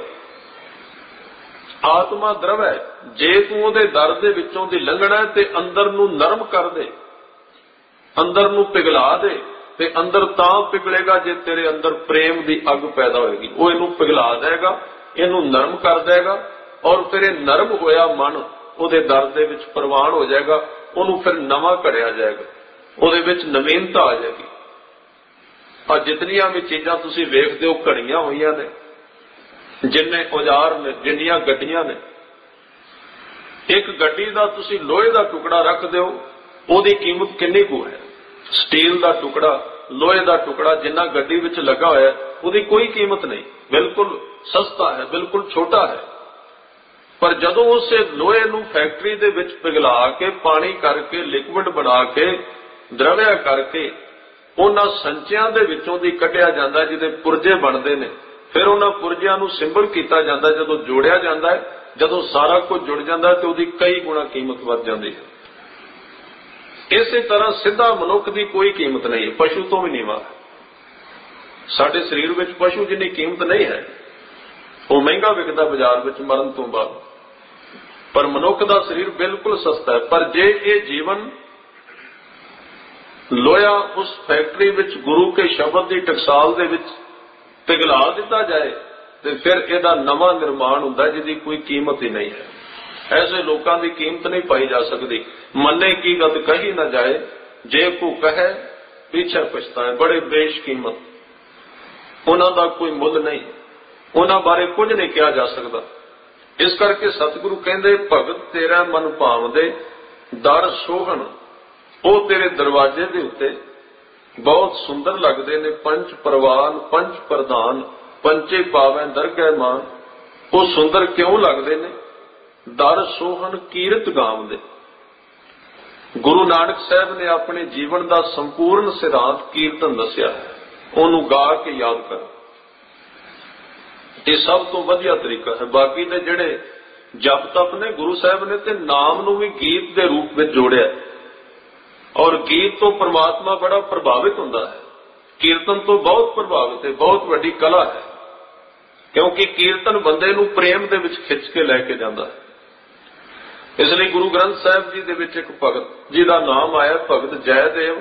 आत्मा द्रव्य है, जे तू उहदे दर दे विचों दी लंघना है ते अंदर नूं नरम कर दे, अंदर नूं पिघला दे, ते अंदर तां पिघलेगा जे तेरे अंदर प्रेम दी अग पैदा होएगी। वो इनू पिघला देगा, इनू नरम कर देगा और फिर नरम होया मन उहदे दर दे विच प्रवान हो जाएगा। उहनूं फिर नवां घड़िया जाएगा, उहदे विच नवीनता आ जाएगी। और जितनियां भी चीजां तुसीं वेखदे हो घड़ियां होईयां ने, जिन्ने औजार ने, जिन्नियां गड्डियां ने, एक गड्डी दा तुसीं लोहे दा टुकड़ा रख दिओ, ओहदी कीमत किन्नी कु है। स्टील दा टुकड़ा, लोहे दा टुकड़ा जिन्ना गड्डी विच लगा होया ओहदी कोई कीमत नहीं, बिल्कुल सस्ता है, बिल्कुल छोटा है। पर जदों उस लोहे नूं फैक्टरी दे विच पिघला के, पानी करके, लिक्विड बना के, द्रव्य करके उन्हां संचियां दे विचों दी कढिया जांदा, जिहदे पुरजे बनदे ने, फिर उन्हां पुरजियां नूं सिंबल कीता जांदा। जदों जोड़िया जांदा है, जदों सारा कुछ जुड़ जांदा है, ते ओहदी कई गुणा कीमत वध जांदी है। इस तरह सीधा मनुख की कोई कीमत नहीं है, पशु तो भी नीवा है। साडे शरीर विच पशु जिन्नी कीमत नहीं है, वो महंगा विकदा बाजार विच मरण तो बाद। पर मनुख का शरीर बिल्कुल सस्ता है। पर जे ये जीवन लोया उस फैक्टरी विच गुरु के शब्द की टकसाल दे विच पिघला दिता जाए, तो फिर यदा नवा निर्माण होंदा जिहदी कोई कीमत ही नहीं है। ऐसे लोगों की कीमत नहीं पाई जा सकती। मन्ने की गत कही न जाए, जे को कहे पीछे पछताए। बड़े बेश कीमत, उन्हां दा कोई मुल नहीं। ਉਹਨਾਂ ਬਾਰੇ ਕੁਝ ਨਹੀਂ ਕਿਹਾ ਜਾ ਸਕਦਾ। ਇਸ ਕਰਕੇ ਸਤਿਗੁਰੂ ਕਹਿੰਦੇ ਭਗਤ ਤੇਰਾ ਮਨ ਭਾਵਦੇ ਦਰ ਸੋਹਣ, ਉਹ ਤੇਰੇ ਦਰਵਾਜ਼ੇ ਦੇ ਉੱਤੇ ਬਹੁਤ ਸੁੰਦਰ ਲੱਗਦੇ ਨੇ। ਪੰਜ ਪ੍ਰਵਾਨ ਪੰਜ ਪ੍ਰਧਾਨ ਪੰਚੇ ਪਾਵੈ ਦਰਗਹਿ ਮਾਨ, ਉਹ ਸੁੰਦਰ ਕਿਉਂ ਲੱਗਦੇ ਨੇ? ਦਰ ਸੋਹਣ ਕੀਰਤ ਗਾਵਦੇ। ਗੁਰੂ ਨਾਨਕ ਸਾਹਿਬ ਨੇ ਆਪਣੇ ਜੀਵਨ ਦਾ ਸੰਪੂਰਨ ਸਿਧਾਂਤ ਕੀਰਤਨ ਦੱਸਿਆ ਹੈ, ਉਹਨੂੰ ਗਾ ਕੇ ਯਾਦ ਕਰ। ਇਹ ਸਭ ਤੋਂ ਵਧੀਆ ਤਰੀਕਾ ਹੈ। ਬਾਕੀ ਦੇ ਜਿਹੜੇ ਜਪ ਤਪ ਨੇ, ਗੁਰੂ ਸਾਹਿਬ ਨੇ ਤੇ ਨਾਮ ਨੂੰ ਵੀ ਗੀਤ ਦੇ ਰੂਪ ਵਿੱਚ ਜੋੜਿਆ, ਔਰ ਗੀਤ ਤੋਂ ਪ੍ਰਮਾਤਮਾ ਬੜਾ ਪ੍ਰਭਾਵਿਤ ਹੁੰਦਾ ਹੈ। ਕੀਰਤਨ ਤੋਂ ਬਹੁਤ ਪ੍ਰਭਾਵਿਤ ਹੈ, ਬਹੁਤ ਵੱਡੀ ਕਲਾ ਹੈ, ਕਿਉਂਕਿ ਕੀਰਤਨ ਬੰਦੇ ਨੂੰ ਪ੍ਰੇਮ ਦੇ ਵਿੱਚ ਖਿੱਚ ਕੇ ਲੈ ਕੇ ਜਾਂਦਾ ਹੈ। ਇਸ ਲਈ ਗੁਰੂ ਗ੍ਰੰਥ ਸਾਹਿਬ ਜੀ ਦੇ ਵਿੱਚ ਇੱਕ ਭਗਤ ਜਿਹਦਾ ਨਾਮ ਆਇਆ ਭਗਤ ਜੈਦੇਵ,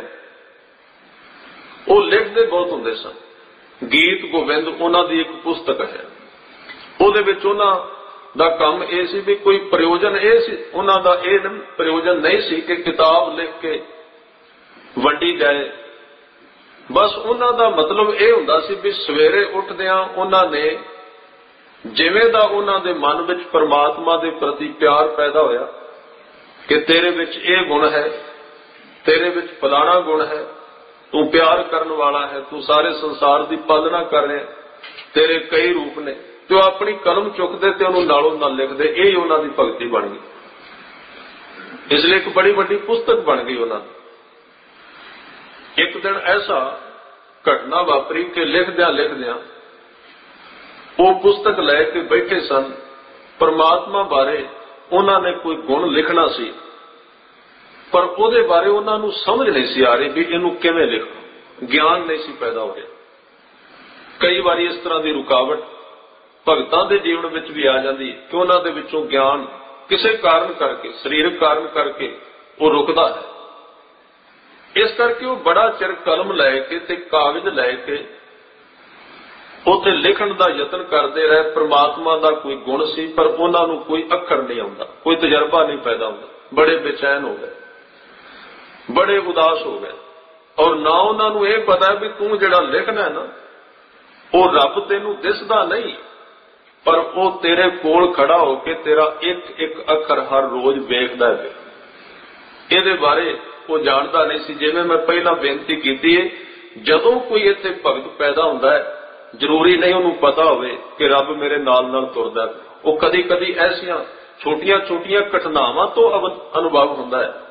ਉਹ ਲਿਖਦੇ ਬਹੁਤ ਹੁੰਦੇ ਸਨ। ਗੀਤ ਗੋਬਿੰਦ ਉਹਨਾਂ ਦੀ ਇੱਕ ਪੁਸਤਕ ਹੈ। ਉਹਦੇ ਵਿੱਚ ਉਹਨਾਂ ਦਾ ਕੰਮ ਇਹ ਸੀ ਵੀ ਕੋਈ ਪ੍ਰਯੋਜਨ ਇਹ ਸੀ, ਉਹਨਾਂ ਦਾ ਇਹ ਪ੍ਰਯੋਜਨ ਨਹੀਂ ਸੀ ਕਿ ਕਿਤਾਬ ਲਿਖ ਕੇ ਵੰਡੀ ਜਾਏ। ਬਸ ਉਹਨਾਂ ਦਾ ਮਤਲਬ ਇਹ ਹੁੰਦਾ ਸੀ ਵੀ ਸਵੇਰੇ ਉੱਠਦਿਆਂ ਉਹਨਾਂ ਨੇ ਜਿਵੇਂ ਦਾ ਉਹਨਾਂ ਦੇ ਮਨ ਵਿੱਚ ਪਰਮਾਤਮਾ ਦੇ ਪ੍ਰਤੀ ਪਿਆਰ ਪੈਦਾ ਹੋਇਆ ਕਿ ਤੇਰੇ ਵਿੱਚ ਇਹ ਗੁਣ ਹੈ, ਤੇਰੇ ਵਿੱਚ ਫਲਾਣਾ ਗੁਣ ਹੈ, ਤੂੰ ਪਿਆਰ ਕਰਨ ਵਾਲਾ ਹੈ, ਤੂੰ ਸਾਰੇ ਸੰਸਾਰ ਦੀ ਪਾਲਣਾ ਕਰ ਰਿਹਾ, ਤੇਰੇ ਕਈ ਰੂਪ ਨੇ, ਤੇ ਉਹ ਆਪਣੀ ਕਲਮ ਚੁੱਕਦੇ ਤੇ ਉਹਨੂੰ ਨਾਲੋਂ ਨਾਲ ਲਿਖਦੇ। ਇਹ ਉਹਨਾਂ ਦੀ ਭਗਤੀ ਬਣ ਗਈ। ਇਸ ਲਈ ਇੱਕ ਬੜੀ ਵੱਡੀ ਪੁਸਤਕ ਬਣ ਗਈ ਉਹਨਾਂ ਦੀ। ਇੱਕ ਦਿਨ ਐਸਾ ਘਟਨਾ ਵਾਪਰੀ ਕਿ ਲਿਖਦਿਆਂ ਲਿਖਦਿਆਂ ਉਹ ਪੁਸਤਕ ਲੈ ਕੇ ਬੈਠੇ ਸਨ। ਪਰਮਾਤਮਾ ਬਾਰੇ ਉਹਨਾਂ ਨੇ ਕੋਈ ਗੁਣ ਲਿਖਣਾ ਸੀ, ਪਰ ਉਹਦੇ ਬਾਰੇ ਉਹਨਾਂ ਨੂੰ ਸਮਝ ਨਹੀਂ ਸੀ ਆ ਰਹੀ ਵੀ ਇਹਨੂੰ ਕਿਵੇਂ ਲਿਖਾਂ। ਗਿਆਨ ਨਹੀਂ ਸੀ ਪੈਦਾ ਹੋ ਰਿਹਾ। ਕਈ ਵਾਰੀ ਇਸ ਤਰ੍ਹਾਂ ਦੀ ਰੁਕਾਵਟ ਭਗਤਾਂ ਦੇ ਜੀਵਨ ਵਿੱਚ ਵੀ ਆ ਜਾਂਦੀ ਕਿ ਉਹਨਾਂ ਦੇ ਵਿੱਚੋਂ ਗਿਆਨ ਕਿਸੇ ਕਾਰਨ ਕਰਕੇ, ਸਰੀਰਕ ਕਾਰਨ ਕਰਕੇ ਉਹ ਰੁਕਦਾ ਹੈ। ਇਸ ਕਰਕੇ ਉਹ ਬੜਾ ਚਿਰ ਕਲਮ ਲੈ ਕੇ ਤੇ ਕਾਗਜ਼ ਲੈ ਕੇ ਉੱਥੇ ਲਿਖਣ ਦਾ ਯਤਨ ਕਰਦੇ ਰਹੇ। ਪ੍ਰਮਾਤਮਾ ਦਾ ਕੋਈ ਗੁਣ ਸੀ, ਪਰ ਉਹਨਾਂ ਨੂੰ ਕੋਈ ਅੱਖਰ ਨਹੀਂ ਆਉਂਦਾ, ਕੋਈ ਤਜਰਬਾ ਨਹੀਂ ਪੈਦਾ ਹੁੰਦਾ। ਬੜੇ ਬੇਚੈਨ ਹੋ ਗਏ, ਬੜੇ ਉਦਾਸ ਹੋ ਗਏ, ਔਰ ਨਾ ਉਹਨਾਂ ਨੂੰ ਇਹ ਪਤਾ ਵੀ ਤੂੰ ਜਿਹੜਾ ਲਿਖਣਾ ਹੈ ਨਾ, ਉਹ ਰੱਬ ਤੈਨੂੰ ਦਿਸਦਾ ਨਹੀਂ, ਪਰ ਉਹ ਤੇਰੇ ਕੋਲ ਖੜਾ ਹੋ ਕੇ ਤੇਰਾ ਇੱਕ ਇੱਕ ਅੱਖਰ ਹਰ ਰੋਜ਼ ਵੇਖਦਾ ਹੈ। ਇਹਦੇ ਬਾਰੇ ਉਹ ਜਾਣਦਾ ਨਹੀਂ ਸੀ। ਜਿਵੇਂ ਮੈਂ ਪਹਿਲਾਂ ਬੇਨਤੀ ਕੀਤੀ ਹੈ, ਜਦੋਂ ਕੋਈ ਇੱਥੇ ਭਗਤ ਪੈਦਾ ਹੁੰਦਾ ਹੈ, ਜ਼ਰੂਰੀ ਨਹੀਂ ਉਹਨੂੰ ਪਤਾ ਹੋਵੇ ਕਿ ਰੱਬ ਮੇਰੇ ਨਾਲ ਨਾਲ ਤੁਰਦਾ ਹੈ। ਉਹ ਕਦੀ ਕਦੀ ਐਸੀਆਂ ਛੋਟੀਆਂ ਛੋਟੀਆਂ ਘਟਨਾਵਾਂ ਤੋਂ ਅਨੁਭਵ ਹੁੰਦਾ ਹੈ।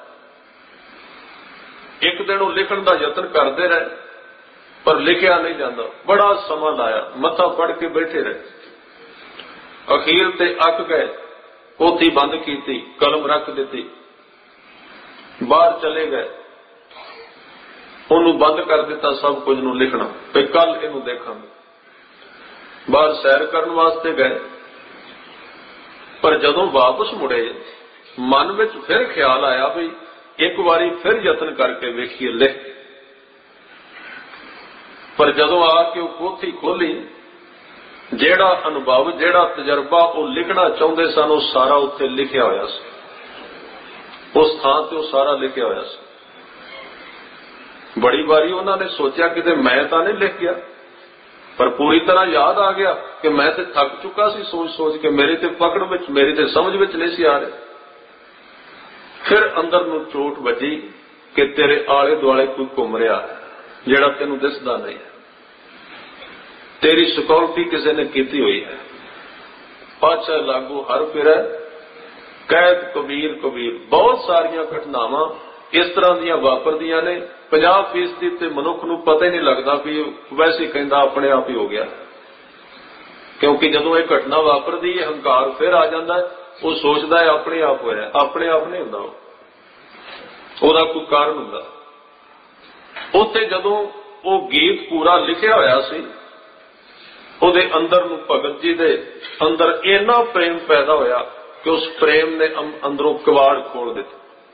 ਇੱਕ ਦਿਨ ਉਹ ਲਿਖਣ ਦਾ ਯਤਨ ਕਰਦੇ ਰਹੇ, ਪਰ ਲਿਖਿਆ ਨਹੀਂ ਜਾਂਦਾ। ਬੜਾ ਸਮਾਂ ਲਾਇਆ, ਮੱਥਾ ਫੜ ਕੇ ਬੈਠੇ ਰਹੇ। ਅਖੀਰ ਤੇ ਅੱਕ ਗਏ, ਪੋਥੀ ਬੰਦ ਕੀਤੀ, ਕਲਮ ਰੱਖ ਦਿੱਤੀ, ਬਾਹਰ ਚਲੇ ਗਏ, ਉਹਨੂੰ ਬੰਦ ਕਰ ਦਿੱਤਾ ਸਭ ਕੁਝ ਨੂੰ ਲਿਖਣਾ, ਤੇ ਕੱਲ ਇਹਨੂੰ ਦੇਖਾਂਗੇ। ਬਾਹਰ ਸੈਰ ਕਰਨ ਵਾਸਤੇ ਗਏ, ਪਰ ਜਦੋਂ ਵਾਪਸ ਮੁੜੇ ਮਨ ਵਿੱਚ ਫਿਰ ਖਿਆਲ ਆਇਆ ਵੀ ਇੱਕ ਵਾਰੀ ਫਿਰ ਯਤਨ ਕਰਕੇ ਵੇਖੀਏ ਲਿਖ। ਪਰ ਜਦੋਂ ਆ ਕੇ ਉਹ ਪੋਥੀ ਖੋਲੀ, ਜਿਹੜਾ ਅਨੁਭਵ, ਜਿਹੜਾ ਤਜਰਬਾ ਉਹ ਲਿਖਣਾ ਚਾਹੁੰਦੇ ਸਨ, ਉਹ ਸਾਰਾ ਉੱਥੇ ਲਿਖਿਆ ਹੋਇਆ ਸੀ। ਉਸ ਥਾਂ ਤੇ ਉਹ ਸਾਰਾ ਲਿਖਿਆ ਹੋਇਆ ਸੀ। ਬੜੀ ਵਾਰੀ ਉਹਨਾਂ ਨੇ ਸੋਚਿਆ ਕਿਤੇ ਮੈਂ ਤਾਂ ਨਹੀਂ ਲਿਖ ਗਿਆ, ਪਰ ਪੂਰੀ ਤਰ੍ਹਾਂ ਯਾਦ ਆ ਗਿਆ ਕਿ ਮੈਂ ਤੇ ਥੱਕ ਚੁੱਕਾ ਸੀ ਸੋਚ ਸੋਚ ਕੇ, ਮੇਰੀ ਤੇ ਪਕੜ ਵਿੱਚ, ਮੇਰੀ ਤੇ ਸਮਝ ਵਿੱਚ ਨਹੀਂ ਸੀ ਆ ਰਿਹਾ। ਫਿਰ ਅੰਦਰ ਨੂੰ ਚੋਟ ਵੱਜੀ ਕਿ ਤੇਰੇ ਆਲੇ ਦੁਆਲੇ ਕੋਈ ਘੁੰਮ ਰਿਹਾ ਜਿਹੜਾ ਤੈਨੂੰ ਦਿਸਦਾ ਨਹੀਂ ਹੈ। ਤੇਰੀ ਸਿਕਿਉਰਿਟੀ ਕਿਸੇ ਨੇ ਕੀਤੀ ਹੋਈ ਹੈ। ਪਾਛਾ ਲਾਗੂ ਹਰ ਫਿਰੈ ਕੈਦ ਕਬੀਰ ਕਬੀਰ। ਬਹੁਤ ਸਾਰੀਆਂ ਘਟਨਾਵਾਂ ਇਸ ਤਰ੍ਹਾਂ ਦੀਆਂ ਵਾਪਰਦੀਆਂ ਨੇ। ਪੰਜਾਹ ਫੀਸਦੀ ਤੇ ਮਨੁੱਖ ਨੂੰ ਪਤਾ ਹੀ ਨਹੀਂ ਲੱਗਦਾ ਵੀ ਵੈਸੇ ਕਹਿੰਦਾ ਆਪਣੇ ਆਪ ਹੀ ਹੋ ਗਿਆ, ਕਿਉਂਕਿ ਜਦੋਂ ਇਹ ਘਟਨਾ ਵਾਪਰਦੀ ਹੈ ਹੰਕਾਰ ਫਿਰ ਆ ਜਾਂਦਾ ਹੈ। ਉਹ ਸੋਚਦਾ ਹੈ ਆਪਣੇ ਆਪ ਹੋਇਆ, ਆਪਣੇ ਆਪ ਨਹੀਂ ਹੁੰਦਾ, ਉਹਦਾ ਕੋਈ ਕਾਰਨ ਹੁੰਦਾ। ਉੱਥੇ ਜਦੋਂ ਉਹ ਗੀਤ ਪੂਰਾ ਲਿਖਿਆ ਹੋਇਆ ਸੀ, ਉਹਦੇ ਅੰਦਰ ਨੂੰ ਭਗਤ ਜੀ ਦੇ ਅੰਦਰ ਇੰਨਾ ਪ੍ਰੇਮ ਪੈਦਾ ਹੋਇਆ ਕਿ ਉਸ ਪ੍ਰੇਮ ਨੇ ਅੰਦਰੋਂ ਕਿਵਾੜ ਖੋਲ ਦਿੱਤੇ।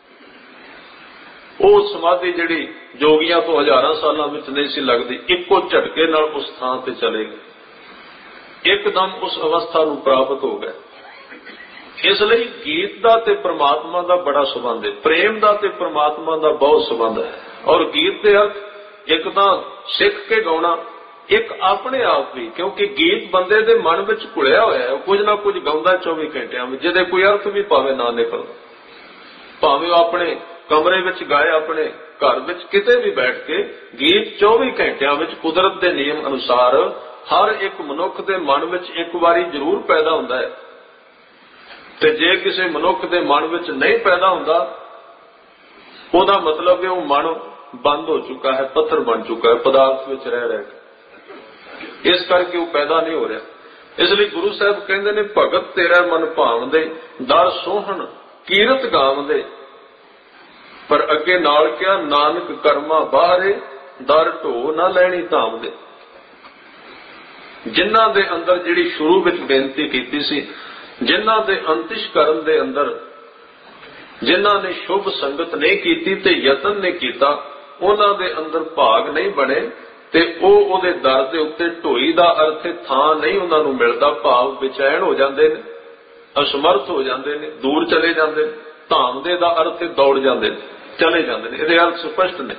ਉਹ ਸਮਾਧੀ ਜਿਹੜੀ ਜੋਗੀਆਂ ਤੋਂ ਹਜ਼ਾਰਾਂ ਸਾਲਾਂ ਵਿੱਚ ਨਹੀਂ ਸੀ ਲੱਗਦੀ, ਇੱਕੋ ਝਟਕੇ ਨਾਲ ਉਸ ਥਾਂ ਤੇ ਚਲੇ ਗਏ, ਇੱਕਦਮ ਉਸ ਅਵਸਥਾ ਨੂੰ ਪ੍ਰਾਪਤ ਹੋ ਗਏ। ਇਸ ਲਈ ਗੀਤ ਦਾ ਤੇ ਪ੍ਰਮਾਤਮਾ ਦਾ ਬੜਾ ਸੰਬੰਧ ਹੈ, ਪ੍ਰੇਮ ਦਾ ਤੇ ਪ੍ਰਮਾਤਮਾ ਦਾ ਬਹੁਤ ਸੰਬੰਧ ਹੈ। ਔਰ ਗੀਤ ਦੇ ਅਰਥ ਇੱਕ ਤਾਂ ਸਿੱਖ ਕੇ ਗਾਉਣਾ, एक अपने आप भी, क्योंकि गीत बंदे दे मन विच घुलिया होया है, कुछ ना कुछ गाउंदा चौबी घंटिया में, जिहदे कोई अर्थ भी भावे ना निकलदा, भावे अपने कमरे विच गाए, अपने घर विच किते भी बैठ के गीत चौबी घंटिया विच कुदरत दे नियम अनुसार हर एक मनुख दे मन विच एक बारी जरूर पैदा हुंदा है। ते जे किसी मनुख दे मन विच नहीं पैदा हुंदा, ओहदा मतलब है वो मन बंद हो चुका है, पत्थर बन चुका है पदार्थ विच रह रह के, इस करके वो पैदा नहीं हो रहा। इसलिए गुरु साहब कहते ने, भगत तेरा मन भावदे दर सोहन कीरत गावदे, पर अगे नाल क्या नानक कर्मा बाहरे दर ढो ना लैनी धाम दे। जिन्हां दे अंदर जिहड़ी शुरू विच बेनती कीती सी, जिन्हां दे अंतिशकरण दे अंदर जिन्हां ने शुभ संगत नहीं कीती ते यतन ने कीता, उन्हां दे अंदर भाग नहीं बने ते ਉਹ ਉਹਦੇ ਦਰ ਦੇ ਉੱਤੇ ਢੋਈ ਦਾ ਅਰਥ ਥਾਂ ਨਹੀਂ ਉਹਨਾਂ ਨੂੰ ਮਿਲਦਾ, ਭਾਵ ਬੇਚੈਨ ਹੋ ਜਾਂਦੇ ਨੇ, ਅਸਮਰਥ ਹੋ ਜਾਂਦੇ ਨੇ, ਦੂਰ ਚਲੇ ਜਾਂਦੇ ਨੇ। ਧਾਮ ਦੇ ਦਾ ਅਰਥ ਦੌੜ ਜਾਂਦੇ ਨੇ, ਚਲੇ ਜਾਂਦੇ ਨੇ, ਇਹਦੇ ਅਰਥ ਸਪਸ਼ਟ ਨੇ।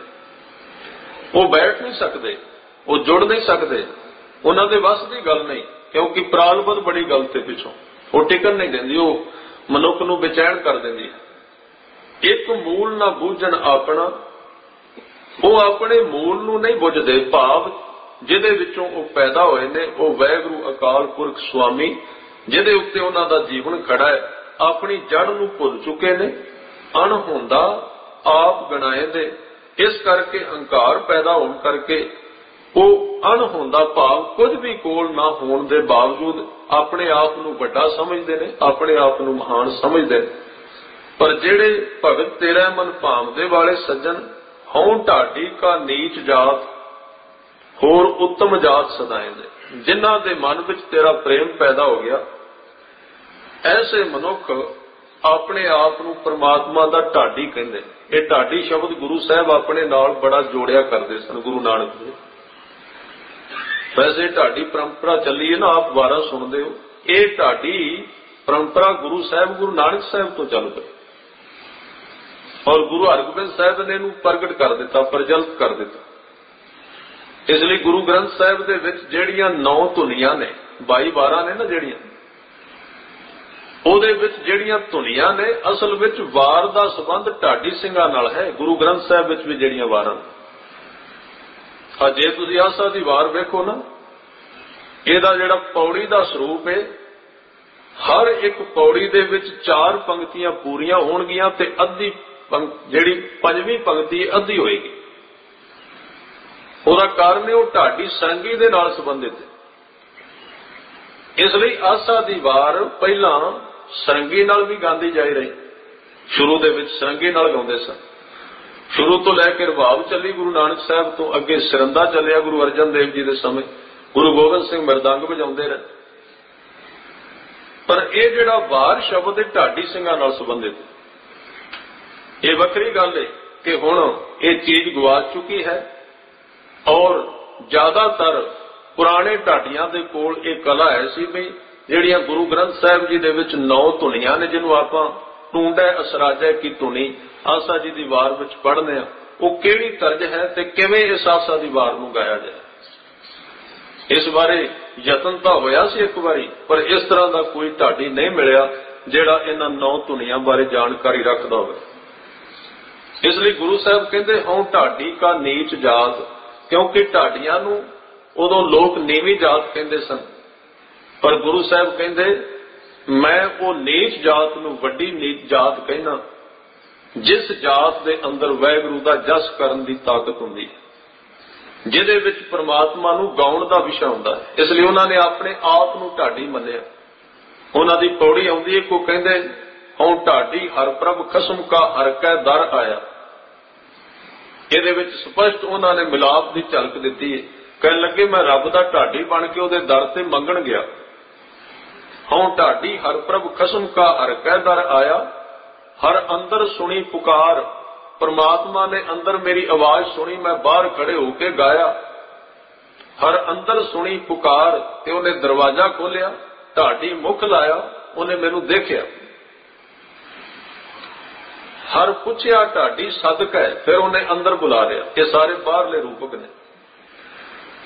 ਉਹ ਬੈਠ ਨਹੀਂ ਸਕਦੇ, ਉਹ ਜੁੜ ਨਹੀਂ ਸਕਦੇ, ਉਹਨਾਂ ਦੇ ਵੱਸ ਦੀ ਗੱਲ ਨਹੀਂ, ਕਿਉਂਕਿ ਪ੍ਰਾਲਬਧ ਬੜੀ ਗੱਲ ਤੇ ਪਿੱਛੋਂ ਉਹ ਟਿਕਣ ਨਹੀਂ ਦਿੰਦੀ, ਉਹ ਮਨੁੱਖ ਨੂੰ ਬੇਚੈਨ ਕਰ ਦਿੰਦੀ ਹੈ। ਇੱਕ ਮੂਲ ਨਾ ਬੂਝਣ ਆਪਣਾ, ਉਹ ਆਪਣੇ ਮੂਲ ਨੂੰ ਨਹੀਂ ਬੁੱਝਦੇ, ਭਾਵ ਜਿਹਦੇ ਵਿੱਚੋਂ ਉਹ ਪੈਦਾ ਹੋਏ ਨੇ, ਉਹ ਵਾਹਿਗੁਰੂ ਅਕਾਲ ਪੁਰਖ ਸੁਆਮੀ ਜਿਹਦੇ ਉੱਤੇ ਉਹਨਾਂ ਦਾ ਜੀਵਨ ਖੜਾ ਹੈ, ਆਪਣੀ ਜੜ ਨੂੰ ਭੁੱਲ ਚੁੱਕੇ ਨੇ, ਅਣਹੋਂਦਾ ਆਪ ਗਣਾਏ ਦੇ। ਇਸ ਕਰਕੇ ਹੰਕਾਰ ਪੈਦਾ ਹੋਣ ਕਰਕੇ ਉਹ ਅਣਹੋਂਦਾ ਭਾਵ ਕੁਝ ਵੀ ਕੋਲ ਨਾ ਹੋਣ ਦੇ ਬਾਵਜੂਦ ਆਪਣੇ ਆਪ ਨੂੰ ਵੱਡਾ ਸਮਝਦੇ ਨੇ, ਆਪਣੇ ਆਪ ਨੂੰ ਮਹਾਨ ਸਮਝਦੇ ਨੇ। ਪਰ ਜਿਹੜੇ ਭਗਤ ਤੇਰਾ ਮਨ ਭਾਵਦੇ ਵਾਲੇ ਸੱਜਣ, ਹਉ ਢਾਡੀ ਕਾ ਨੀਚ ਜਾਤ ਹੋਰ ਉੱਤਮ ਜਾਤ ਸਦਾਏ ਦੇ, ਜਿਨ੍ਹਾਂ ਦੇ ਮਨ ਵਿੱਚ ਤੇਰਾ ਪ੍ਰੇਮ ਪੈਦਾ ਹੋ ਗਿਆ, ਐਸੇ ਮਨੁੱਖ ਆਪਣੇ ਆਪ ਨੂੰ ਪਰਮਾਤਮਾ ਦਾ ਢਾਡੀ ਕਹਿੰਦੇ। ਇਹ ਢਾਡੀ ਸ਼ਬਦ ਗੁਰੂ ਸਾਹਿਬ ਆਪਣੇ ਨਾਲ ਬੜਾ ਜੋੜਿਆ ਕਰਦੇ ਸਨ, ਗੁਰੂ ਨਾਨਕ ਜੀ। ਵੈਸੇ ਢਾਡੀ ਪਰੰਪਰਾ ਚੱਲੀ ਹੈ ਨਾ, ਆਪ ਵਾਰਾਂ ਸੁਣਦੇ ਹੋ, ਇਹ ਢਾਡੀ ਪਰੰਪਰਾ ਗੁਰੂ ਸਾਹਿਬ ਗੁਰੂ ਨਾਨਕ ਸਾਹਿਬ ਤੋਂ ਚੱਲ ਪਈ, ਔਰ ਗੁਰੂ ਹਰਗੋਬਿੰਦ ਸਾਹਿਬ ਨੇ ਇਹਨੂੰ ਪ੍ਰਗਟ ਕਰ ਦਿੱਤਾ, ਪ੍ਰਜਵਲਿਤ ਕਰ ਦਿੱਤਾ। ਇਸ ਲਈ ਗੁਰੂ ਗ੍ਰੰਥ ਸਾਹਿਬ ਦੇ ਵਿੱਚ ਜਿਹੜੀਆਂ ਨੌ ਧੁਨੀਆਂ ਨੇ, ਬਾਈ ਵਾਰਾਂ ਨੇ ਨਾ ਜਿਹੜੀਆਂ, ਉਹਦੇ ਵਿੱਚ ਜਿਹੜੀਆਂ ਧੁਨੀਆਂ ਨੇ, ਅਸਲ ਵਿੱਚ ਵਾਰ ਦਾ ਸੰਬੰਧ ਢਾਡੀ ਸਿੰਘਾਂ ਨਾਲ ਹੈ। ਗੁਰੂ ਗ੍ਰੰਥ ਸਾਹਿਬ ਵਿੱਚ ਵੀ ਜਿਹੜੀਆਂ ਵਾਰਾਂ, ਆ ਜੇ ਤੁਸੀਂ ਆਸਾ ਦੀ ਵਾਰ ਵੇਖੋ ਨਾ, ਇਹਦਾ ਜਿਹੜਾ ਪੌੜੀ ਦਾ ਸਰੂਪ ਹੈ, ਹਰ ਇੱਕ ਪੌੜੀ ਦੇ ਵਿੱਚ ਚਾਰ ਪੰਕਤੀਆਂ ਪੂਰੀਆਂ ਹੋਣਗੀਆਂ ਤੇ ਅੱਧੀ ਜਿਹੜੀ ਪੰਜਵੀਂ ਪੰਕਤੀ ਅੱਧੀ ਹੋਏਗੀ। ਉਹਦਾ ਕਾਰਨ ਉਹ ਢਾਡੀ ਸੰਗੀ ਦੇ ਨਾਲ ਸੰਬੰਧਿਤ ਹੈ। ਇਸ ਲਈ ਆਸਾ ਦੀ ਵਾਰ ਪਹਿਲਾਂ ਸਰੰਗੀ ਨਾਲ ਵੀ ਗਾਉਂਦੀ ਜਾਈ ਰਹੀ, ਸ਼ੁਰੂ ਦੇ ਵਿੱਚ ਸਰੰਗੀ ਨਾਲ ਗਾਉਂਦੇ ਸਨ, ਸ਼ੁਰੂ ਤੋਂ ਲੈ ਕੇ ਰਬਾਬ ਚੱਲੀ ਗੁਰੂ ਨਾਨਕ ਸਾਹਿਬ ਤੋਂ, ਅੱਗੇ ਸਰੰਦਾ ਚੱਲਿਆ ਗੁਰੂ ਅਰਜਨ ਦੇਵ ਜੀ ਦੇ ਸਮੇਂ, ਗੁਰੂ ਗੋਬਿੰਦ ਸਿੰਘ ਮਰਦੰਗ ਵਜਾਉਂਦੇ ਰਹੇ। ਪਰ ਇਹ ਜਿਹੜਾ ਵਾਰ ਸ਼ਬਦ ਹੈ ਢਾਡੀ ਸਿੰਘਾਂ ਨਾਲ ਸੰਬੰਧਿਤ, ਇਹ ਵੱਖਰੀ ਗੱਲ ਹੈ ਕਿ ਹੁਣ ਇਹ ਚੀਜ਼ ਗਵਾਚ ਚੁੱਕੀ ਹੈ, ਔਰ ਜ਼ਿਆਦਾਤਰ ਪੁਰਾਣੇ ਢਾਡੀਆਂ ਦੇ ਕੋਲ ਇਹ ਕਲਾ ਹੈ ਸੀ ਵੀ ਜਿਹੜੀਆਂ ਗੁਰੂ ਗ੍ਰੰਥ ਸਾਹਿਬ ਜੀ ਦੇ ਵਿੱਚ ਨੌ ਧੁਨੀਆਂ ਨੇ, ਜਿਹਨੂੰ ਆਪਾਂ ਟੂੰਡਾ ਅਸਰਾਜਾ ਕੀ ਧੁਨੀ ਆਸਾ ਜੀ ਦੀ ਵਾਰ ਵਿੱਚ ਪੜ੍ਹਦੇ ਆ, ਉਹ ਕਿਹੜੀ ਤਰਜ ਹੈ ਤੇ ਕਿਵੇਂ ਇਸ ਆਸਾ ਦੀ ਵਾਰ ਨੂੰ ਗਾਇਆ ਜਾਏ। ਇਸ ਬਾਰੇ ਯਤਨ ਤਾਂ ਹੋਇਆ ਸੀ ਇੱਕ ਵਾਰੀ, ਪਰ ਇਸ ਤਰ੍ਹਾਂ ਦਾ ਕੋਈ ਢਾਡੀ ਨਹੀਂ ਮਿਲਿਆ ਜਿਹੜਾ ਇਹਨਾਂ ਨੌ ਧੁਨੀਆਂ ਬਾਰੇ ਜਾਣਕਾਰੀ ਰੱਖਦਾ ਹੋਵੇ। ਇਸ ਲਈ ਗੁਰੂ ਸਾਹਿਬ ਕਹਿੰਦੇ ਹਉ ਢਾਡੀ ਕਾ ਨੀਚ ਜਾਤ, ਕਿਉਂਕਿ ਢਾਡੀਆਂ ਨੂੰ ਉਦੋਂ ਲੋਕ ਨੀਵੀਂ ਜਾਤ ਕਹਿੰਦੇ ਸਨ, ਪਰ ਗੁਰੂ ਸਾਹਿਬ ਕਹਿੰਦੇ ਮੈਂ ਉਹ ਨੀਚ ਜਾਤ ਨੂੰ ਵੱਡੀ ਨੀਚ ਜਾਤ ਕਹਿਣਾ ਜਿਸ ਜਾਤ ਦੇ ਅੰਦਰ ਵਾਹਿਗੁਰੂ ਦਾ ਜਸ ਕਰਨ ਦੀ ਤਾਕਤ ਹੁੰਦੀ ਹੈ, ਜਿਹਦੇ ਵਿੱਚ ਪਰਮਾਤਮਾ ਨੂੰ ਗਾਉਣ ਦਾ ਵਿਸ਼ਾ ਹੁੰਦਾ ਹੈ। ਇਸ ਲਈ ਉਹਨਾਂ ਨੇ ਆਪਣੇ ਆਪ ਨੂੰ ਢਾਡੀ ਮੰਨਿਆ। ਉਹਨਾਂ ਦੀ ਪੌੜੀ ਆਉਂਦੀ ਹੈ, ਕੋ ਕਹਿੰਦੇ ਹਉ ਢਾਡੀ ਹਰ ਪ੍ਰਭ ਖਸਮ ਕਾ ਹਰ ਕੈ ਦਰ ਆਇਆ। ਇਹਦੇ ਵਿੱਚ ਸਪਸ਼ਟ ਉਹਨਾਂ ਨੇ ਮਿਲਾਪ ਦੀ ਝਲਕ ਦਿੱਤੀ ਹੈ। ਕਹਿਣ ਲੱਗੇ ਮੈਂ ਰੱਬ ਦਾ ਢਾਡੀ ਬਣ ਕੇ ਉਹਦੇ ਦਰ ਤੇ ਮੰਗਣ ਗਿਆ। ਹਉ ਢਾਡੀ ਹਰ ਪ੍ਰਭ ਖਸਮ ਕਾ ਹਰ ਕੈ ਦਰ ਆਇਆ, ਹਰ ਅੰਦਰ ਸੁਣੀ ਪੁਕਾਰ, ਪਰਮਾਤਮਾ ਨੇ ਅੰਦਰ ਮੇਰੀ ਆਵਾਜ਼ ਸੁਣੀ, ਮੈਂ ਬਾਹਰ ਖੜੇ ਹੋ ਕੇ ਗਾਇਆ। ਹਰ ਅੰਦਰ ਸੁਣੀ ਪੁਕਾਰ, ਤੇ ਉਹਨੇ ਦਰਵਾਜ਼ਾ ਖੋਲਿਆ, ਢਾਡੀ ਮੁਖ ਲਾਇਆ, ਉਹਨੇ ਮੈਨੂੰ ਦੇਖਿਆ। ਹਰ ਪੁੱਛਿਆ ਢਾਡੀ ਸਦਕ ਹੈ, ਫਿਰ ਉਹਨੇ ਅੰਦਰ ਬੁਲਾ ਲਿਆ। ਇਹ ਸਾਰੇ ਬਾਹਰਲੇ ਰੂਪਕ ਨੇ।